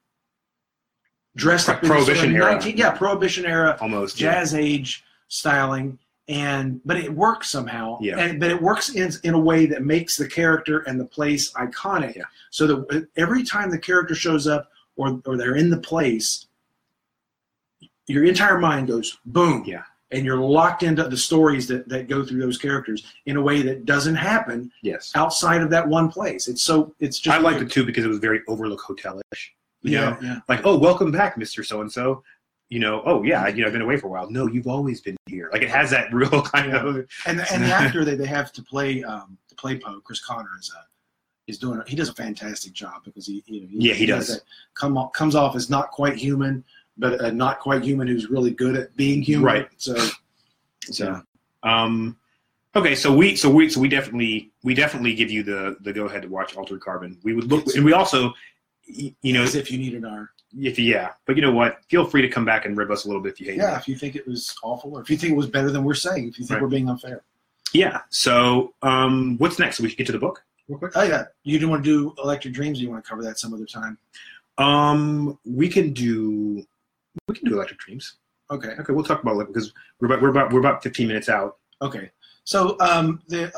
[SPEAKER 2] dressed
[SPEAKER 1] like
[SPEAKER 2] up in
[SPEAKER 1] Prohibition
[SPEAKER 2] sort of
[SPEAKER 1] era.
[SPEAKER 2] nineteen yeah, Prohibition era,
[SPEAKER 1] almost
[SPEAKER 2] jazz
[SPEAKER 1] yeah.
[SPEAKER 2] age styling, and but it works somehow.
[SPEAKER 1] Yeah.
[SPEAKER 2] And but it works in in a way that makes the character and the place iconic.
[SPEAKER 1] Yeah.
[SPEAKER 2] So that every time the character shows up or or they're in the place, your entire mind goes boom.
[SPEAKER 1] Yeah.
[SPEAKER 2] And you're locked into the stories that, that go through those characters in a way that doesn't happen
[SPEAKER 1] yes.
[SPEAKER 2] outside of that one place. It's so it's just
[SPEAKER 1] I liked it too because it was very Overlook Hotel-ish. You
[SPEAKER 2] yeah,
[SPEAKER 1] know,
[SPEAKER 2] yeah.
[SPEAKER 1] like, oh, welcome back, Mister So-and-so. You know, oh, yeah, you know, I've been away for a while. No, you've always been here. Like, it has that real kind
[SPEAKER 2] yeah.
[SPEAKER 1] of...
[SPEAKER 2] And the, and the actor that they have to play um, to play Poe, Chris Connor, is uh, is doing... He does a fantastic job because he... You know, he
[SPEAKER 1] yeah, he, he does.
[SPEAKER 2] That come off, comes off as not quite human, but a not quite human who's really good at being human.
[SPEAKER 1] Right.
[SPEAKER 2] So,
[SPEAKER 1] so um, okay, so we so we so we definitely we definitely give you the the go ahead to watch Altered Carbon. We would look, and we also, you know,
[SPEAKER 2] as if you needed our...
[SPEAKER 1] If yeah, but you know what? Feel free to come back and rib us a little bit if you hate it.
[SPEAKER 2] Yeah, if you think it was awful, or if you think it was better than we're saying, if you think
[SPEAKER 1] right.
[SPEAKER 2] we're being unfair.
[SPEAKER 1] Yeah. So, um, what's next? We should get to the book real quick.
[SPEAKER 2] Oh yeah, you do want to do Electric Dreams? Or you want to cover that some other time?
[SPEAKER 1] Um, we can do we can do Electric Dreams.
[SPEAKER 2] Okay.
[SPEAKER 1] Okay, we'll talk about it because we're about we're about we're about fifteen minutes out.
[SPEAKER 2] Okay. So um, the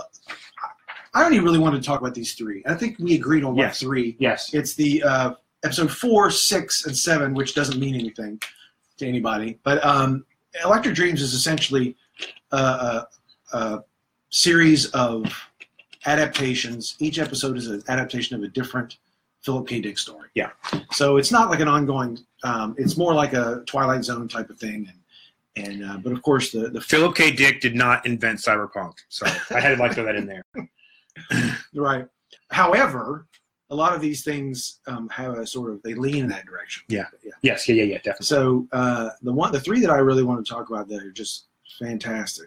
[SPEAKER 2] I don't even really want to talk about these three. I think we agreed on what
[SPEAKER 1] yes.
[SPEAKER 2] three.
[SPEAKER 1] Yes.
[SPEAKER 2] It's the uh, episode four, six, and seven, which doesn't mean anything to anybody. But um, Electric Dreams is essentially a, a, a series of adaptations. Each episode is an adaptation of a different Philip K. Dick story.
[SPEAKER 1] Yeah.
[SPEAKER 2] So it's not like an ongoing. Um, it's more like a Twilight Zone type of thing. And and uh, but of course the the
[SPEAKER 1] Philip K. Dick did not invent cyberpunk, so I had to like throw that in there.
[SPEAKER 2] Right. However, a lot of these things um, have a sort of they lean in that direction.
[SPEAKER 1] Yeah.
[SPEAKER 2] yeah.
[SPEAKER 1] Yes. Yeah. Yeah. Yeah. Definitely.
[SPEAKER 2] So uh, the one, the three that I really want to talk about that are just fantastic.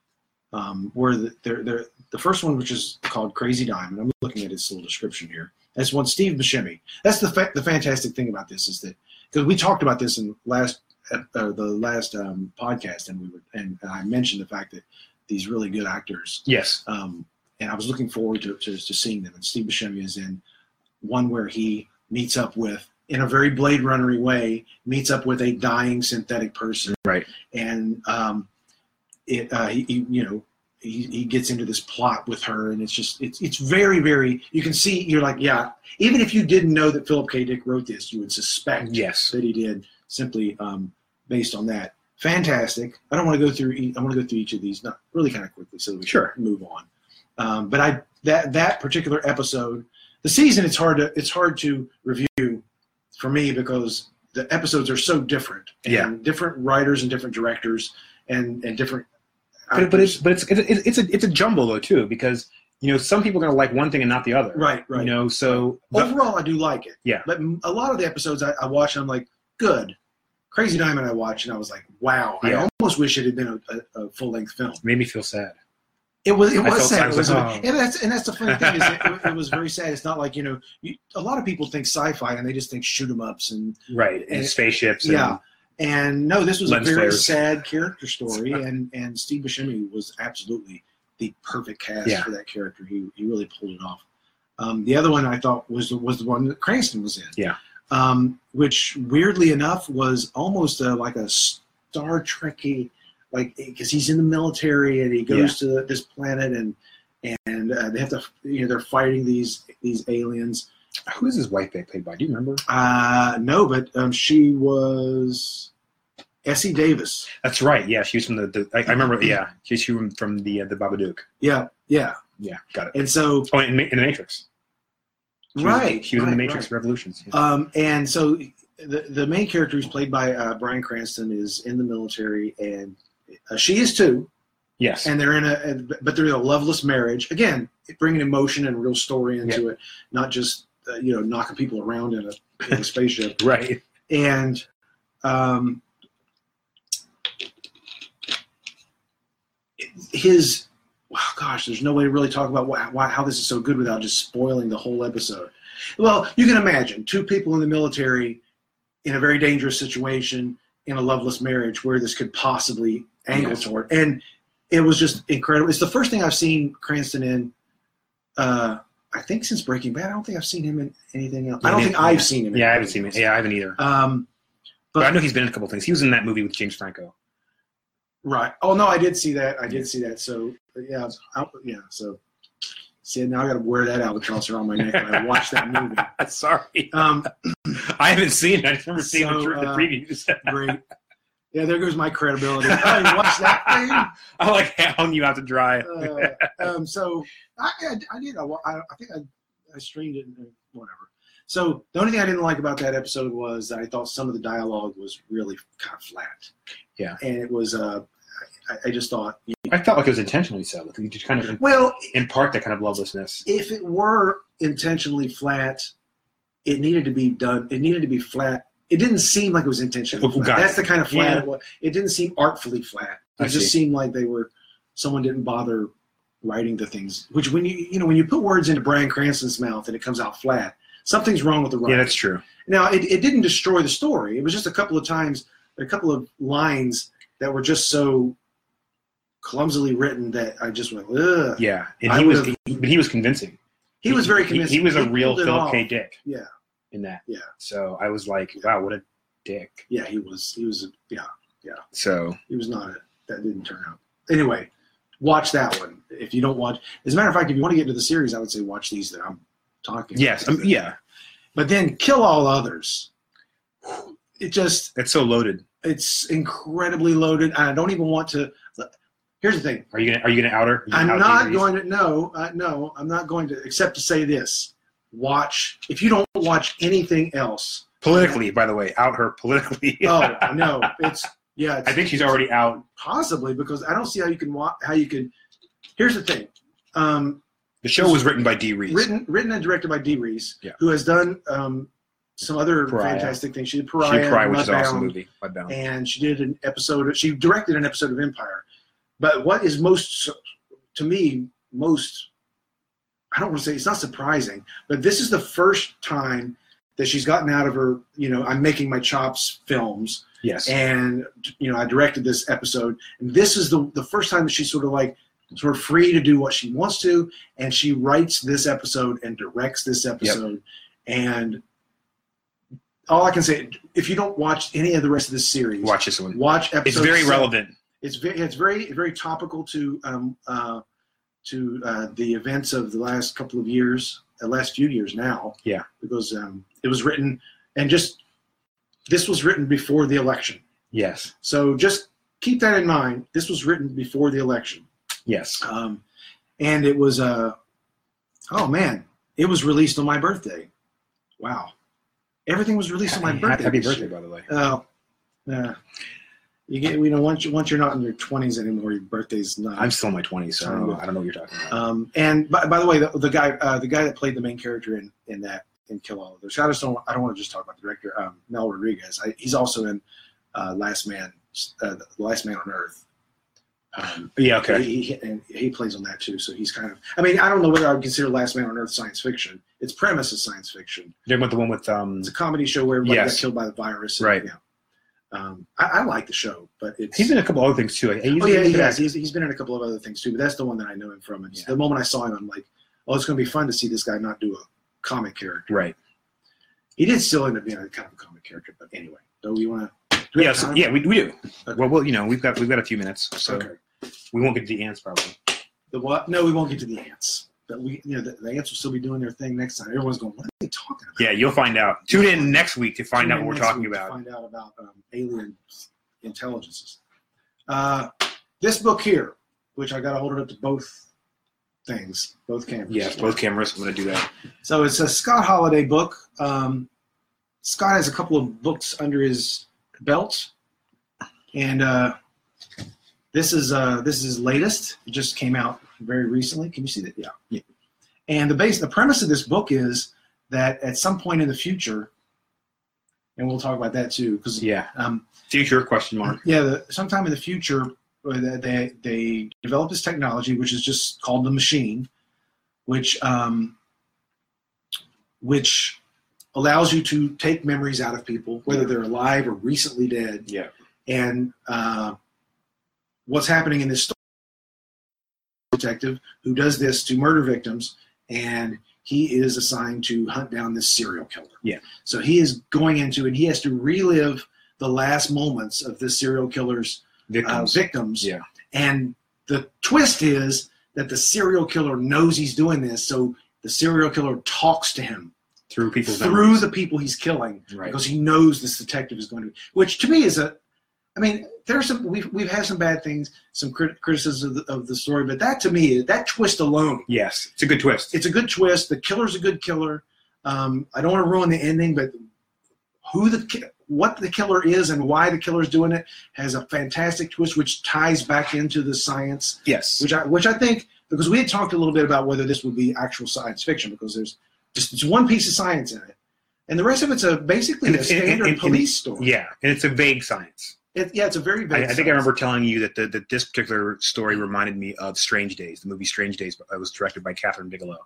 [SPEAKER 2] Um, were the they're, they're, the first one, which is called Crazy Diamond. I'm looking at its little description here. That's one Steve Buscemi. That's the fa- the fantastic thing about this is that because we talked about this in last uh, the last um, podcast, and we were and I mentioned the fact that these really good actors.
[SPEAKER 1] Yes.
[SPEAKER 2] Um, and I was looking forward to, to to seeing them. And Steve Buscemi is in one where he meets up with, in a very Blade Runner-y way, meets up with a dying synthetic person.
[SPEAKER 1] Right.
[SPEAKER 2] And um, it uh, he, he you know he, he gets into this plot with her, and it's just it's it's very very. You can see you're like yeah. Even if you didn't know that Philip K. Dick wrote this, you would suspect
[SPEAKER 1] yes.
[SPEAKER 2] that he did simply um, based on that. Fantastic. I don't want to go through. I want to go through each of these, not really kind of quickly, so that we
[SPEAKER 1] sure.
[SPEAKER 2] can move on. Um, but I that that particular episode, the season, it's hard to it's hard to review for me because the episodes are so different. And
[SPEAKER 1] yeah.
[SPEAKER 2] different writers and different directors and and different.
[SPEAKER 1] But, but it's but it's it's it's a it's a jumble though too because you know some people are gonna like one thing and not the other.
[SPEAKER 2] Right. Right.
[SPEAKER 1] You know so
[SPEAKER 2] overall I do like it.
[SPEAKER 1] Yeah.
[SPEAKER 2] But a lot of the episodes I, I watch, I'm like good. Crazy Diamond I watched and I was like wow.
[SPEAKER 1] Yeah.
[SPEAKER 2] I almost wish it had been a, a, a full length film.
[SPEAKER 1] Made me feel sad.
[SPEAKER 2] It was. It was sad. It was,
[SPEAKER 1] oh.
[SPEAKER 2] and that's and that's the funny thing is it, it was very sad. It's not like you know. You, a lot of people think sci-fi and they just think shoot 'em ups and
[SPEAKER 1] right and, and spaceships.
[SPEAKER 2] Yeah, and, and no, this was a very
[SPEAKER 1] flares.
[SPEAKER 2] sad character story, and and Steve Buscemi was absolutely the perfect cast
[SPEAKER 1] yeah.
[SPEAKER 2] for that character. He he really pulled it off. Um, the other one I thought was was the one that Cranston was in.
[SPEAKER 1] Yeah,
[SPEAKER 2] um, which weirdly enough was almost a, like a Star Trek-y like because he's in the military and he goes
[SPEAKER 1] Yeah.
[SPEAKER 2] to this planet and and uh, they have to you know they're fighting these these aliens.
[SPEAKER 1] Who is his wife they played by? Do you remember?
[SPEAKER 2] Uh, no, but um, she was Essie Davis.
[SPEAKER 1] That's right. Yeah, she was from the. the I, I remember. Yeah, she she was from the uh, the Babadook.
[SPEAKER 2] Yeah, yeah.
[SPEAKER 1] Yeah, got it.
[SPEAKER 2] And so,
[SPEAKER 1] Oh, in, in the Matrix. She
[SPEAKER 2] right,
[SPEAKER 1] Was, she was
[SPEAKER 2] right,
[SPEAKER 1] in the Matrix
[SPEAKER 2] right.
[SPEAKER 1] Revolutions. Yeah.
[SPEAKER 2] Um, and so the the main character who's played by uh, Bryan Cranston is in the military, and uh, she is too.
[SPEAKER 1] Yes.
[SPEAKER 2] And they're in a, but they're in a loveless marriage. Again, bringing emotion and real story into it, not just uh, you know knocking people around in a, in a spaceship.
[SPEAKER 1] Right.
[SPEAKER 2] And um, his, oh gosh, there's no way to really talk about why, why how this is so good without just spoiling the whole episode. Well, you can imagine two people in the military in a very dangerous situation in a loveless marriage where this could possibly angle
[SPEAKER 1] Yes.
[SPEAKER 2] toward. And it was just incredible. It's the first thing I've seen Cranston in, uh, I think since Breaking Bad. I don't think I've seen him in anything else. I don't
[SPEAKER 1] Yeah,
[SPEAKER 2] think
[SPEAKER 1] yeah.
[SPEAKER 2] I've seen him in
[SPEAKER 1] Yeah, I haven't
[SPEAKER 2] anything
[SPEAKER 1] seen
[SPEAKER 2] else.
[SPEAKER 1] it. Yeah, I haven't either.
[SPEAKER 2] Um,
[SPEAKER 1] but,
[SPEAKER 2] but
[SPEAKER 1] I know he's been in a couple things. He was in that movie with James Franco.
[SPEAKER 2] right. Oh no, I did see that. I did see that. So yeah, I, yeah. So see, now I got to wear that albatross around my neck when I watch that movie.
[SPEAKER 1] Sorry,
[SPEAKER 2] Um,
[SPEAKER 1] I haven't seen it. I just remember seeing
[SPEAKER 2] So,
[SPEAKER 1] the, the
[SPEAKER 2] uh,
[SPEAKER 1] previews.
[SPEAKER 2] great. Yeah, there goes my credibility. Oh, you watched that thing?
[SPEAKER 1] I like hung you out to dry.
[SPEAKER 2] Uh, um, so I, I, I did. I, wa- I, I think I, I streamed it. And whatever. So the only thing I didn't like about that episode was that I thought some of the dialogue was really kind of flat.
[SPEAKER 1] Yeah.
[SPEAKER 2] And it was. Uh, I, I just thought.
[SPEAKER 1] I felt like it was intentionally so. Like, you just kind of
[SPEAKER 2] Well,
[SPEAKER 1] impart that kind of lovelessness.
[SPEAKER 2] if it were intentionally flat, it needed to be done. It needed to be flat. It didn't seem like it was intentionally
[SPEAKER 1] Oh,
[SPEAKER 2] flat.
[SPEAKER 1] got
[SPEAKER 2] That's
[SPEAKER 1] it.
[SPEAKER 2] the kind of flat
[SPEAKER 1] Yeah.
[SPEAKER 2] it was. It didn't seem artfully flat. It
[SPEAKER 1] I
[SPEAKER 2] just
[SPEAKER 1] see.
[SPEAKER 2] seemed like they were. Someone didn't bother writing the things. Which when you you know when you put words into Bryan Cranston's mouth and it comes out flat, something's wrong with the writing.
[SPEAKER 1] Yeah, that's true.
[SPEAKER 2] Now it, it didn't destroy the story. It was just a couple of times, a couple of lines that were just so clumsily written that I just went, ugh.
[SPEAKER 1] Yeah, and
[SPEAKER 2] I
[SPEAKER 1] he was,
[SPEAKER 2] would've-
[SPEAKER 1] he, but he was convincing.
[SPEAKER 2] He was very
[SPEAKER 1] He,
[SPEAKER 2] convincing.
[SPEAKER 1] he was a
[SPEAKER 2] He
[SPEAKER 1] real
[SPEAKER 2] pulled it
[SPEAKER 1] Philip
[SPEAKER 2] off.
[SPEAKER 1] K. Dick
[SPEAKER 2] Yeah,
[SPEAKER 1] in that.
[SPEAKER 2] yeah,
[SPEAKER 1] So I was like, wow, what a dick.
[SPEAKER 2] yeah. He was. He was. Yeah,
[SPEAKER 1] So
[SPEAKER 2] he was not a. That didn't turn out. Anyway, watch that one if you don't watch. As a matter of fact, if you want to get into the series, I would say watch these that I'm talking.
[SPEAKER 1] yes,
[SPEAKER 2] about.
[SPEAKER 1] um, yeah,
[SPEAKER 2] But then Kill All Others. It just.
[SPEAKER 1] that's so loaded.
[SPEAKER 2] It's incredibly loaded. And I don't even want to. Here's the thing.
[SPEAKER 1] Are you gonna Are you gonna out her? You gonna
[SPEAKER 2] I'm
[SPEAKER 1] out
[SPEAKER 2] not
[SPEAKER 1] Adrian?
[SPEAKER 2] going to. No, uh, no, I'm not going to. Except to say this: watch. If you don't watch anything else.
[SPEAKER 1] politically. By the way, out her politically.
[SPEAKER 2] Oh no, it's yeah. It's,
[SPEAKER 1] I think she's already out.
[SPEAKER 2] possibly because I don't see how you can wa- how you can. Here's the thing. Um,
[SPEAKER 1] The show was written by Dee Reese.
[SPEAKER 2] written, written and directed by Dee Reese,
[SPEAKER 1] Yeah.
[SPEAKER 2] who has done um, some other
[SPEAKER 1] Pariah.
[SPEAKER 2] fantastic things. She did
[SPEAKER 1] She
[SPEAKER 2] Pariah,
[SPEAKER 1] did Cry, which is an
[SPEAKER 2] Mudbound,
[SPEAKER 1] awesome movie. Mudbound.
[SPEAKER 2] and she did an episode. She directed an episode of Empire. But what is most, to me, most, I don't want to say it's not surprising, but this is the first time that she's gotten out of her, you know, I'm making my chops films,
[SPEAKER 1] Yes.
[SPEAKER 2] and you know, I directed this episode, and this is the the first time that she's sort of like sort of free to do what she wants to, and she writes this episode and directs this episode, and all I can say, if you don't watch any of the rest of this series,
[SPEAKER 1] Watch this one.
[SPEAKER 2] watch episode.
[SPEAKER 1] It's very
[SPEAKER 2] seven.
[SPEAKER 1] relevant.
[SPEAKER 2] It's very, it's very, very topical to um, uh, to uh, the events of the last couple of years, the last few years now.
[SPEAKER 1] Yeah.
[SPEAKER 2] Because um, it was written, and just this was written before the election.
[SPEAKER 1] Yes.
[SPEAKER 2] So just keep that in mind. This was written before the election,
[SPEAKER 1] Yes.
[SPEAKER 2] um, and it was uh, oh man, it was released on my birthday. Wow, everything was released on my birthday.
[SPEAKER 1] Happy
[SPEAKER 2] this
[SPEAKER 1] birthday,
[SPEAKER 2] year.
[SPEAKER 1] by the way.
[SPEAKER 2] Oh, yeah. You get, you know, once you once you're not in your twenties anymore, your birthday's not.
[SPEAKER 1] I'm still in my twenties, so I don't know, I don't know what you're talking about.
[SPEAKER 2] Um, and by, by the way, the, the guy uh, the guy that played the main character in, in that in Kill All Others, I just don't I don't want to just talk about the director, um, Mel Rodriguez. I, he's also in uh, Last Man, uh, the Last Man on Earth. Um,
[SPEAKER 1] yeah. Okay.
[SPEAKER 2] he, he, and he plays on that too, so he's kind of. I mean, I don't know whether I would consider Last Man on Earth science fiction. Its premise is science fiction.
[SPEAKER 1] They're with the one with um.
[SPEAKER 2] It's a comedy show where everybody
[SPEAKER 1] Yes.
[SPEAKER 2] got killed by the virus. And,
[SPEAKER 1] Right.
[SPEAKER 2] Yeah. Um, I, I like the show, but it's.
[SPEAKER 1] He's in a couple other things too. He's,
[SPEAKER 2] Oh yeah, he
[SPEAKER 1] he's
[SPEAKER 2] has. He's, he's been in a couple of other things too, but that's the one that I know him from. And
[SPEAKER 1] Yeah.
[SPEAKER 2] the moment I saw him, I'm like, oh, it's going to be fun to see this guy not do a comic character.
[SPEAKER 1] Right.
[SPEAKER 2] He did still end up being a kind of a comic character, but anyway, do we want to Do we
[SPEAKER 1] Yeah,
[SPEAKER 2] have
[SPEAKER 1] so,
[SPEAKER 2] time?
[SPEAKER 1] yeah, we, we do.
[SPEAKER 2] Okay.
[SPEAKER 1] Well, well, you know, we've got we've got a few minutes, so
[SPEAKER 2] Okay.
[SPEAKER 1] we won't get to the ants probably.
[SPEAKER 2] The what? No, we won't get to the ants. But we, you know, the, the ants will still be doing their thing next time. Everyone's going, "What are they talking about?"
[SPEAKER 1] Yeah, you'll find out. Tune in next week to find
[SPEAKER 2] Tune
[SPEAKER 1] out
[SPEAKER 2] in
[SPEAKER 1] what we're
[SPEAKER 2] next
[SPEAKER 1] talking
[SPEAKER 2] week to
[SPEAKER 1] about.
[SPEAKER 2] Find out about um, alien intelligences. Uh, this book here, which I got to hold it up to both things, both cameras.
[SPEAKER 1] Yes, both cameras. I'm going to do that.
[SPEAKER 2] So it's a Scott Holiday book. Um, Scott has a couple of books under his belt, and uh, this is uh, this is his latest. It just came out very recently. Can you see that? Yeah. yeah. And the base, the premise of this book is that at some point in the future, and we'll talk about that too, because
[SPEAKER 1] Yeah.
[SPEAKER 2] um,
[SPEAKER 1] Future question mark.
[SPEAKER 2] yeah, the, sometime in the future, uh, they they develop this technology, which is just called the machine, which um, which allows you to take memories out of people, whether they're alive or recently dead.
[SPEAKER 1] Yeah.
[SPEAKER 2] And uh, what's happening in this story? Detective who does this to murder victims, and he is assigned to hunt down this serial killer.
[SPEAKER 1] Yeah.
[SPEAKER 2] So he is going into, and he has to relive the last moments of this serial killer's
[SPEAKER 1] Victims.
[SPEAKER 2] Uh, victims.
[SPEAKER 1] Yeah.
[SPEAKER 2] And the twist is that the serial killer knows he's doing this, so the serial killer talks to him
[SPEAKER 1] Through people's
[SPEAKER 2] through
[SPEAKER 1] memories.
[SPEAKER 2] the people he's killing,
[SPEAKER 1] Right.
[SPEAKER 2] because he knows this detective is going to. Which to me is a, I mean, there's some we've we've had some bad things, some crit- criticism of the, of the story, but that to me, that twist alone,
[SPEAKER 1] Yes, it's a good twist.
[SPEAKER 2] it's a good twist. The killer's a good killer. Um, I don't want to ruin the ending, but who the ki- what the killer is and why the killer's doing it has a fantastic twist, which ties back into the science,
[SPEAKER 1] Yes.
[SPEAKER 2] which I which I think, because we had talked a little bit about whether this would be actual science fiction, because there's just it's one piece of science in it, and the rest of it's a basically
[SPEAKER 1] And
[SPEAKER 2] a
[SPEAKER 1] it's- and-
[SPEAKER 2] standard
[SPEAKER 1] and- and-
[SPEAKER 2] police story.
[SPEAKER 1] Yeah, and it's a vague science.
[SPEAKER 2] It, yeah, it's a very
[SPEAKER 1] I,
[SPEAKER 2] vague
[SPEAKER 1] I think I
[SPEAKER 2] science.
[SPEAKER 1] remember telling you that the, that this particular story reminded me of Strange Days, the movie Strange Days. It was directed by Catherine Bigelow,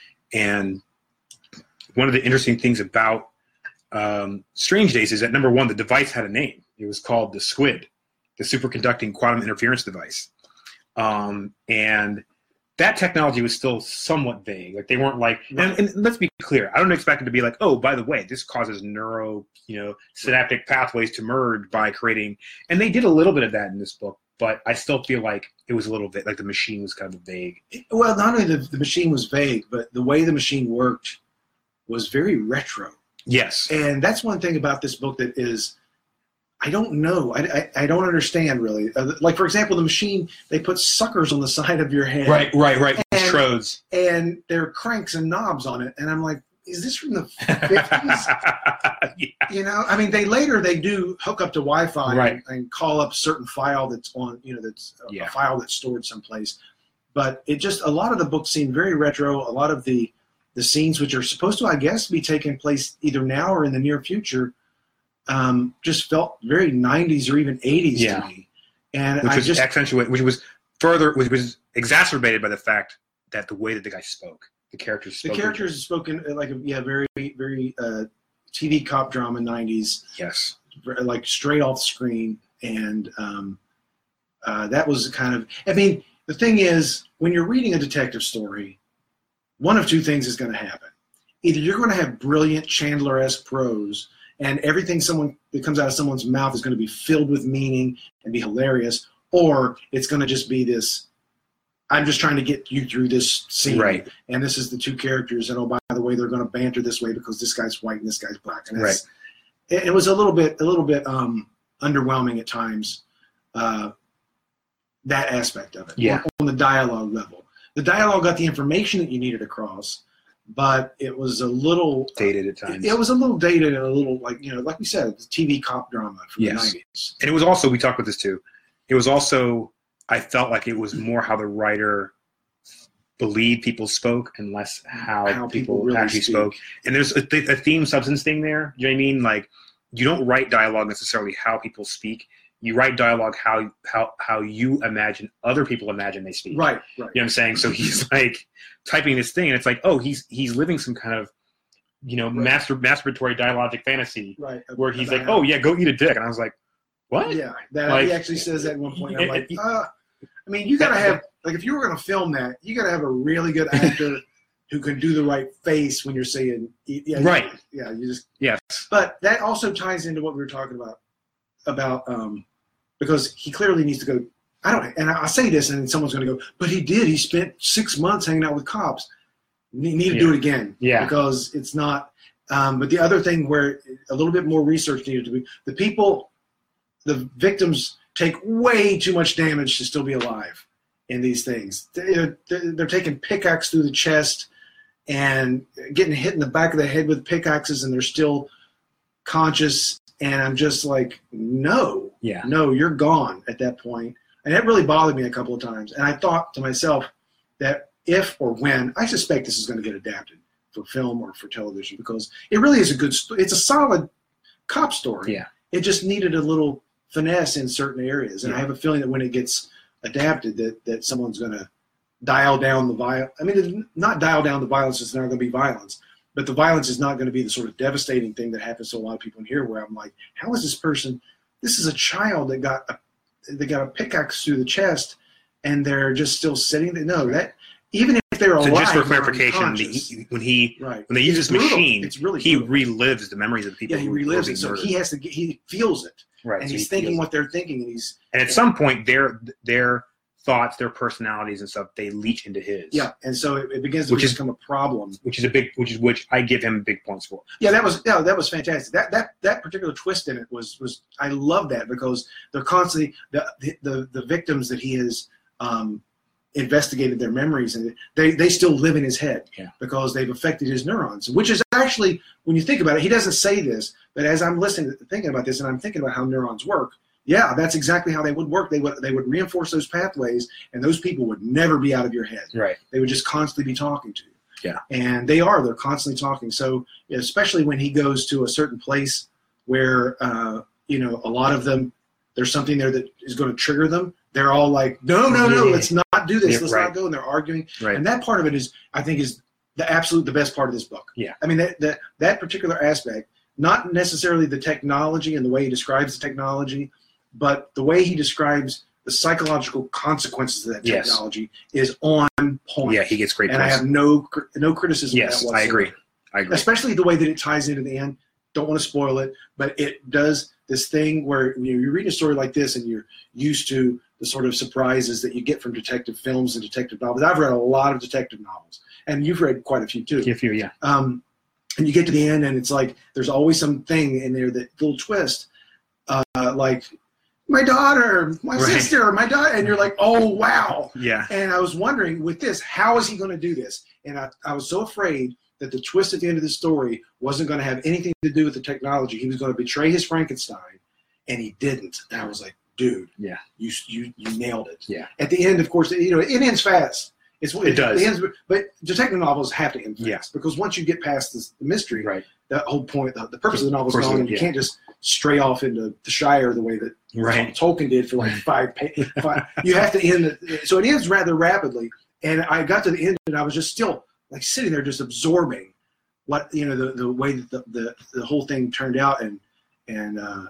[SPEAKER 1] and one of the interesting things about um, Strange Days is that, number one, the device had a name. It was called the SQUID, the Superconducting Quantum Interference Device, um, and that technology was still somewhat vague. Like they weren't like, and, and let's be clear, I don't expect it to be like, oh, by the way, this causes neuro, you know, synaptic pathways to merge by creating, and they did a little bit of that in this book, but I still feel like it was a little bit, like the machine was kind of vague.
[SPEAKER 2] Well, not only the, the machine was vague, but the way the machine worked was very retro.
[SPEAKER 1] Yes.
[SPEAKER 2] And that's one thing about this book that is, I don't know. I, I, I don't understand really. Uh, like, for example, the machine, they put suckers on the side of your head.
[SPEAKER 1] Right, right, right.
[SPEAKER 2] And-
[SPEAKER 1] Trodes.
[SPEAKER 2] And there are cranks and knobs on it. And I'm like, is this from the fifties?
[SPEAKER 1] Yeah.
[SPEAKER 2] You know, I mean, they later, they do hook up to Wi-Fi
[SPEAKER 1] Right.
[SPEAKER 2] and, and call up a certain file that's on, you know, that's a,
[SPEAKER 1] Yeah.
[SPEAKER 2] a file that's stored someplace. But it just, a lot of the books seem very retro. A lot of the, the scenes, which are supposed to, I guess, be taking place either now or in the near future, um, just felt very nineties or even eighties
[SPEAKER 1] Yeah.
[SPEAKER 2] to me. And
[SPEAKER 1] Which
[SPEAKER 2] I
[SPEAKER 1] was
[SPEAKER 2] just,
[SPEAKER 1] accentuated, which was further, which was exacerbated by the fact that the way that the guy spoke, the characters
[SPEAKER 2] the
[SPEAKER 1] spoke.
[SPEAKER 2] characters spoken like, a, yeah, very, very uh, T V cop drama nineties,
[SPEAKER 1] Yes.
[SPEAKER 2] like straight off the screen. And um, uh, that was kind of, I mean, the thing is, when you're reading a detective story, one of two things is going to happen. Either you're going to have brilliant Chandler-esque prose, and everything someone that comes out of someone's mouth is going to be filled with meaning and be hilarious, or it's going to just be this, I'm just trying to get you through this scene,
[SPEAKER 1] Right.
[SPEAKER 2] and this is the two characters, and oh, by the way, they're going to banter this way because this guy's white and this guy's black. And that's, it, it was a little bit, a little bit um, underwhelming at times, uh, that aspect of it,
[SPEAKER 1] Yeah.
[SPEAKER 2] on, on the dialogue level. The dialogue got the information that you needed across, but it was a little
[SPEAKER 1] Dated at times.
[SPEAKER 2] It, it was a little dated and a little like you know, like we said, it's T V cop drama from
[SPEAKER 1] Yes.
[SPEAKER 2] the nineties.
[SPEAKER 1] And it was also, we talked about this too, it was also, I felt like it was more how the writer believed people spoke and less how,
[SPEAKER 2] How people
[SPEAKER 1] people,
[SPEAKER 2] really
[SPEAKER 1] actually
[SPEAKER 2] speak.
[SPEAKER 1] spoke. And there's a, th- a theme substance thing there. You know what I mean? Like, you don't write dialogue necessarily how people speak. You write dialogue how how how you imagine other people imagine they speak.
[SPEAKER 2] Right, right.
[SPEAKER 1] You know what I'm saying? So he's like typing this thing, and it's like, oh, he's he's living some kind of, you know,
[SPEAKER 2] Right.
[SPEAKER 1] master masturbatory dialogic fantasy
[SPEAKER 2] Right.
[SPEAKER 1] where he's like,
[SPEAKER 2] About-
[SPEAKER 1] oh yeah, go eat a dick, and I was like, what?
[SPEAKER 2] yeah, that
[SPEAKER 1] Like-
[SPEAKER 2] he actually says that at one point. I'm
[SPEAKER 1] It-
[SPEAKER 2] like,
[SPEAKER 1] it-
[SPEAKER 2] uh, I mean, you gotta have like if you were gonna film that, you gotta have a really good actor who can do the right face when you're saying, yeah,
[SPEAKER 1] Right.
[SPEAKER 2] Yeah, you just.
[SPEAKER 1] Yes.
[SPEAKER 2] But that also ties into what we were talking about about um, because he clearly needs to go. I don't, and I say this, and then someone's going to go, but he did. He spent six months hanging out with cops. You need to
[SPEAKER 1] yeah.
[SPEAKER 2] do it again,
[SPEAKER 1] yeah,
[SPEAKER 2] because it's not. Um, but the other thing where a little bit more research needed to be, the people, the victims take way too much damage to still be alive in these things. They're, they're taking pickaxe through the chest and getting hit in the back of the head with pickaxes, and they're still conscious. And I'm just like, no,
[SPEAKER 1] yeah,
[SPEAKER 2] no, you're gone at that point. And that really bothered me a couple of times. And I thought to myself that if or when, I suspect this is going to get adapted for film or for television, because it really is a good, it's a solid cop story.
[SPEAKER 1] Yeah.
[SPEAKER 2] It just needed a little finesse in certain areas. And
[SPEAKER 1] yeah.
[SPEAKER 2] I have a feeling that when it gets adapted, that, that someone's going to dial down the violence. I mean, not dial down the violence, it's not going to be violence. But the violence is not going to be the sort of devastating thing that happens to a lot of people in here, where I'm like, how is this person, this is a child that got a they got a pickaxe through the chest, and they're just still sitting there. No, that even if they're alive,
[SPEAKER 1] so just for clarification, the, when he
[SPEAKER 2] right.
[SPEAKER 1] when they use
[SPEAKER 2] it's
[SPEAKER 1] this
[SPEAKER 2] brutal.
[SPEAKER 1] machine,
[SPEAKER 2] it's really
[SPEAKER 1] he
[SPEAKER 2] brutal.
[SPEAKER 1] relives the memories of the people.
[SPEAKER 2] Yeah, he
[SPEAKER 1] who
[SPEAKER 2] relives
[SPEAKER 1] were
[SPEAKER 2] it. So
[SPEAKER 1] murdered.
[SPEAKER 2] he has to get, he feels it,
[SPEAKER 1] right?
[SPEAKER 2] and
[SPEAKER 1] so
[SPEAKER 2] he's
[SPEAKER 1] he
[SPEAKER 2] thinking
[SPEAKER 1] feels
[SPEAKER 2] what they're thinking, and he's
[SPEAKER 1] and at some point their their thoughts, their personalities and stuff, they leach into his.
[SPEAKER 2] Yeah, and so it, it begins to
[SPEAKER 1] which
[SPEAKER 2] become
[SPEAKER 1] is,
[SPEAKER 2] a problem.
[SPEAKER 1] Which is a big, which is which I give him big points for.
[SPEAKER 2] Yeah, that was yeah, that was fantastic. That that that particular twist in it was was I love that, because they're constantly the the the, the victims that he has um, investigated their memories, and they they still live in his head
[SPEAKER 1] yeah.
[SPEAKER 2] because they've affected his neurons. Which is actually, when you think about it, he doesn't say this, but as I'm listening, thinking about this, and I'm thinking about how neurons work. Yeah, that's exactly how they would work. They would they would reinforce those pathways, and those people would never be out of your head.
[SPEAKER 1] Right.
[SPEAKER 2] They would just constantly be talking to you.
[SPEAKER 1] Yeah.
[SPEAKER 2] And they are. They're constantly talking. So especially when he goes to a certain place where, uh, you know, a lot of them, there's something there that is going to trigger them. They're all like, no, no, no,
[SPEAKER 1] yeah.
[SPEAKER 2] let's not do this.
[SPEAKER 1] Yeah,
[SPEAKER 2] let's
[SPEAKER 1] right.
[SPEAKER 2] not go. And they're arguing.
[SPEAKER 1] Right.
[SPEAKER 2] And that part of it is, I think, is the absolute, the best part of this book.
[SPEAKER 1] Yeah.
[SPEAKER 2] I mean, that, that, that particular aspect, not necessarily the technology and the way he describes the technology, but the way he describes the psychological consequences of that
[SPEAKER 1] yes.
[SPEAKER 2] technology is on point.
[SPEAKER 1] Yeah, he gets great
[SPEAKER 2] and
[SPEAKER 1] points.
[SPEAKER 2] I have no no criticism
[SPEAKER 1] yes,
[SPEAKER 2] of that whatsoever.
[SPEAKER 1] I agree. I agree.
[SPEAKER 2] Especially the way that it ties into the end. Don't want to spoil it, but it does this thing where you know, you read a story like this and you're used to the sort of surprises that you get from detective films and detective novels. I've read a lot of detective novels, and you've read quite a few too.
[SPEAKER 1] A few, yeah.
[SPEAKER 2] Um, and you get to the end, and it's like there's always something in there, that little twist, uh, like my daughter, my
[SPEAKER 1] right.
[SPEAKER 2] sister, my daughter, and you're like, oh wow.
[SPEAKER 1] Yeah.
[SPEAKER 2] And I was wondering with this, how is he going to do this? And I, I was so afraid that the twist at the end of the story wasn't going to have anything to do with the technology. He was going to betray his Frankenstein, and he didn't. And I was like, dude,
[SPEAKER 1] yeah,
[SPEAKER 2] you you you nailed it.
[SPEAKER 1] Yeah.
[SPEAKER 2] At the end, of course, you know, it ends fast. It's,
[SPEAKER 1] it does.
[SPEAKER 2] It ends, but detective novels have to end fast
[SPEAKER 1] yeah.
[SPEAKER 2] because once you get past this, the mystery,
[SPEAKER 1] right.
[SPEAKER 2] that whole point, the, the purpose of the novel is
[SPEAKER 1] Of
[SPEAKER 2] gone, and
[SPEAKER 1] yeah.
[SPEAKER 2] you can't just stray off into the Shire the way that
[SPEAKER 1] right.
[SPEAKER 2] Tolkien did for like five pages. You have to end it. So it ends rather rapidly. And I got to the end, and I was just still like sitting there just absorbing what, you know, the, the way that the, the, the whole thing turned out. And, and, uh,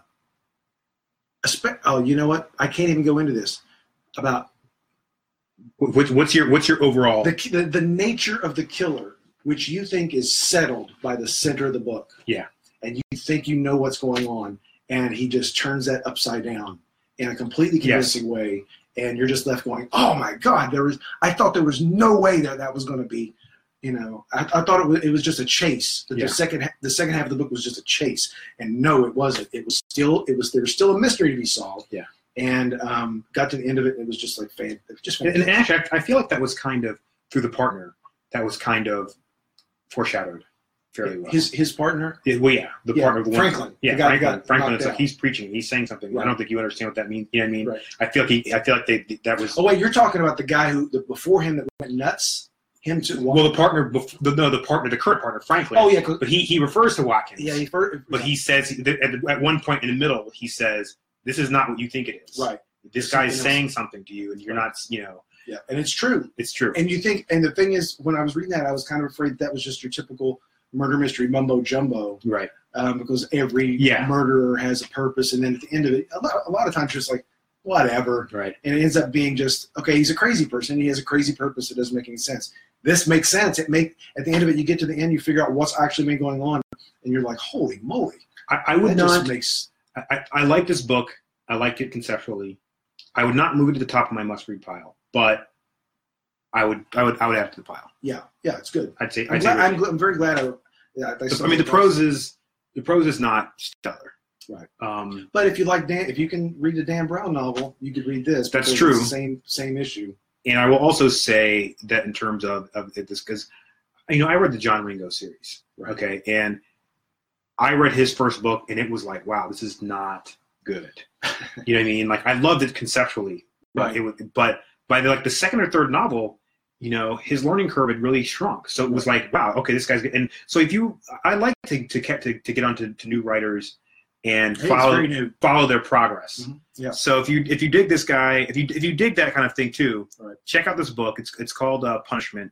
[SPEAKER 2] oh, you know what? I can't even go into this about
[SPEAKER 1] What's, what's your what's your overall
[SPEAKER 2] the, the the nature of the killer, which you think is settled by the center of the book.
[SPEAKER 1] Yeah.
[SPEAKER 2] And you think you know what's going on, and he just turns that upside down in a completely convincing yes. way, and you're just left going, "Oh my God!" There was I thought there was no way that that was going to be, you know, I, I thought it was it was just a chase. That
[SPEAKER 1] yeah.
[SPEAKER 2] the second the second half of the book was just a chase, and no, it wasn't. It was still it was there was still a mystery to be solved.
[SPEAKER 1] Yeah.
[SPEAKER 2] And um, got to the end of it, and it was just like fan, just
[SPEAKER 1] and, and actually, I feel like that was kind of through the partner. That was kind of foreshadowed fairly well.
[SPEAKER 2] His his partner,
[SPEAKER 1] yeah, well, yeah, the
[SPEAKER 2] yeah,
[SPEAKER 1] partner, the
[SPEAKER 2] Franklin,
[SPEAKER 1] one, yeah,
[SPEAKER 2] the guy
[SPEAKER 1] Franklin.
[SPEAKER 2] got
[SPEAKER 1] Franklin. It's
[SPEAKER 2] out.
[SPEAKER 1] like he's preaching, he's saying something.
[SPEAKER 2] Right.
[SPEAKER 1] I don't think you understand what that means. You know what I mean?
[SPEAKER 2] Right.
[SPEAKER 1] I feel like he. I feel like they. That was.
[SPEAKER 2] Oh wait, you're talking about the guy who the, before him that went nuts. Him too.
[SPEAKER 1] Well, the partner, before, the, no, the partner, the current partner, Franklin.
[SPEAKER 2] Oh yeah,
[SPEAKER 1] but he he refers to Watkins.
[SPEAKER 2] Yeah, he first,
[SPEAKER 1] but he says at, at one point in the middle, he says, "This is not what you think it is."
[SPEAKER 2] Right.
[SPEAKER 1] This guy is saying something to you, and you're not, you know.
[SPEAKER 2] Yeah, and it's true.
[SPEAKER 1] It's true.
[SPEAKER 2] And you think, and the thing is, when I was reading that, I was kind of afraid that was just your typical murder mystery mumbo jumbo.
[SPEAKER 1] Right.
[SPEAKER 2] Um, because every
[SPEAKER 1] yeah.
[SPEAKER 2] murderer has a purpose, and then at the end of it, a lot, a lot of times, just like whatever.
[SPEAKER 1] Right.
[SPEAKER 2] And it ends up being just okay. He's a crazy person. He has a crazy purpose. It doesn't make any sense. This makes sense. It make at the end of it, you get to the end, you figure out what's actually been going on, and you're like, holy moly!
[SPEAKER 1] I, I would
[SPEAKER 2] that
[SPEAKER 1] not.
[SPEAKER 2] Just makes
[SPEAKER 1] I, I, I like this book. I like it conceptually. I would not move it to the top of my must-read pile, but I would, I would, I would add it to the pile.
[SPEAKER 2] Yeah, yeah, it's good.
[SPEAKER 1] I'd say,
[SPEAKER 2] I'm,
[SPEAKER 1] I'd
[SPEAKER 2] glad,
[SPEAKER 1] say
[SPEAKER 2] I'm, gl- I'm very glad. I, yeah, I,
[SPEAKER 1] I mean, the prose is the prose is not stellar.
[SPEAKER 2] Right.
[SPEAKER 1] Um,
[SPEAKER 2] but if you like Dan, if you can read a Dan Brown novel, you could read this.
[SPEAKER 1] That's
[SPEAKER 2] because
[SPEAKER 1] true.
[SPEAKER 2] It's the same same issue.
[SPEAKER 1] And I will also say that in terms of, of this, because you know I read the John Ringo series,
[SPEAKER 2] Right.
[SPEAKER 1] okay, and I read his first book, and it was like, wow, this is not good. You know what I mean? Like I loved it conceptually, but
[SPEAKER 2] Right.
[SPEAKER 1] it was, but by the, like the second or third novel, you know, his learning curve had really shrunk. So it was like, wow, okay, this guy's good. And so if you, I like to to get to, to get onto to new writers and
[SPEAKER 2] Hey, it's
[SPEAKER 1] follow
[SPEAKER 2] very new.
[SPEAKER 1] follow their progress.
[SPEAKER 2] Mhm. Yeah.
[SPEAKER 1] So if you if you dig this guy, if you if you dig that kind of thing too,
[SPEAKER 2] Right.
[SPEAKER 1] check out this book. It's it's called uh, Punishment.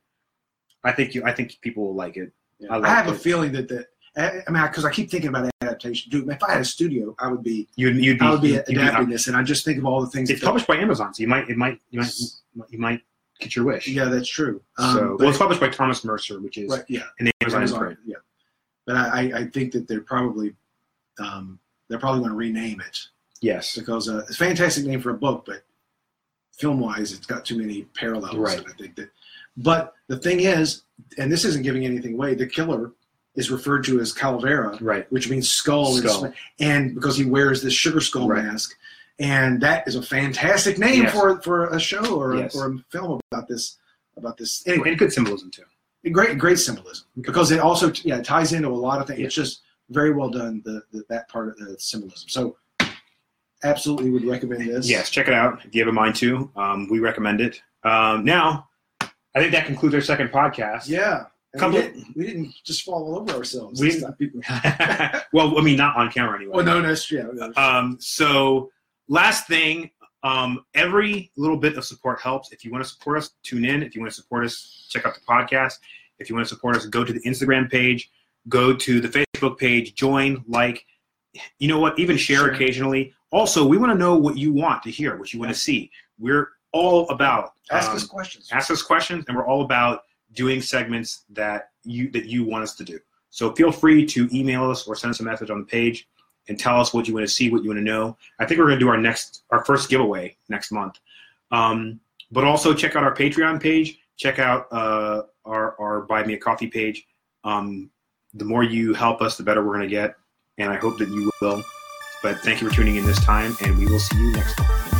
[SPEAKER 1] I think you I think people will like it.
[SPEAKER 2] Yeah.
[SPEAKER 1] I
[SPEAKER 2] I,
[SPEAKER 1] like
[SPEAKER 2] have
[SPEAKER 1] it.
[SPEAKER 2] a feeling that that I I mean, because I, I keep thinking about adaptation. Dude, if I had a studio, I would be
[SPEAKER 1] You'd you'd be,
[SPEAKER 2] I would be
[SPEAKER 1] you'd be-
[SPEAKER 2] adapting this, and I just think of all the things.
[SPEAKER 1] It's
[SPEAKER 2] that-
[SPEAKER 1] published by Amazon, so you might it might you might you might get your wish.
[SPEAKER 2] Yeah, that's true. Um,
[SPEAKER 1] So
[SPEAKER 2] but-
[SPEAKER 1] well, it's published by Thomas Mercer, which is
[SPEAKER 2] right, yeah,
[SPEAKER 1] an Amazon
[SPEAKER 2] Amazon,
[SPEAKER 1] print.
[SPEAKER 2] yeah. But I, I- I think that they're probably um, they're probably going to rename it
[SPEAKER 1] Yes.
[SPEAKER 2] because uh, it's a fantastic name for a book, but film wise, it's got too many parallels.
[SPEAKER 1] Right.
[SPEAKER 2] And I think that. But the thing is, and this isn't giving anything away, the killer is referred to as Calavera,
[SPEAKER 1] Right.
[SPEAKER 2] which means skull, in
[SPEAKER 1] Skull.
[SPEAKER 2] Spa- and because he wears this sugar skull
[SPEAKER 1] Right.
[SPEAKER 2] mask, and that is a fantastic name
[SPEAKER 1] Yes.
[SPEAKER 2] for for a show or,
[SPEAKER 1] Yes.
[SPEAKER 2] a, or a film about this about this. Anyway,
[SPEAKER 1] And good symbolism too.
[SPEAKER 2] great great symbolism because it also yeah it ties into a lot of things.
[SPEAKER 1] Yeah.
[SPEAKER 2] It's just very well done the, the that part of the symbolism. So absolutely would recommend this.
[SPEAKER 1] Yes, check it out if you have a mind to. Um, we recommend it. Um, now, I think that concludes our second podcast.
[SPEAKER 2] Yeah. And
[SPEAKER 1] Couple-
[SPEAKER 2] we, didn't, we didn't just fall all over ourselves.
[SPEAKER 1] We
[SPEAKER 2] this
[SPEAKER 1] didn't-
[SPEAKER 2] time.
[SPEAKER 1] well, I mean, not on camera anyway.
[SPEAKER 2] Well, no, that's yeah. no,
[SPEAKER 1] Um, so, last thing, um, every little bit of support helps. If you want to support us, tune in. If you want to support us, check out the podcast. If you want to support us, go to the Instagram page, go to the Facebook page, join, like, you know what, even share
[SPEAKER 2] Sure.
[SPEAKER 1] occasionally. Also, we want to know what you want to hear, what you want to see. We're all about
[SPEAKER 2] Ask
[SPEAKER 1] um,
[SPEAKER 2] us questions.
[SPEAKER 1] ask us questions, and we're all about doing segments that you that you want us to do. So feel free to email us or send us a message on the page and tell us what you want to see, what you want to know. I think we're going to do our next, our first giveaway next month. Um, but also check out our Patreon page. Check out uh, our our Buy Me a Coffee page. Um, the more you help us, the better we're going to get, and I hope that you will. But thank you for tuning in this time, and we will see you next time.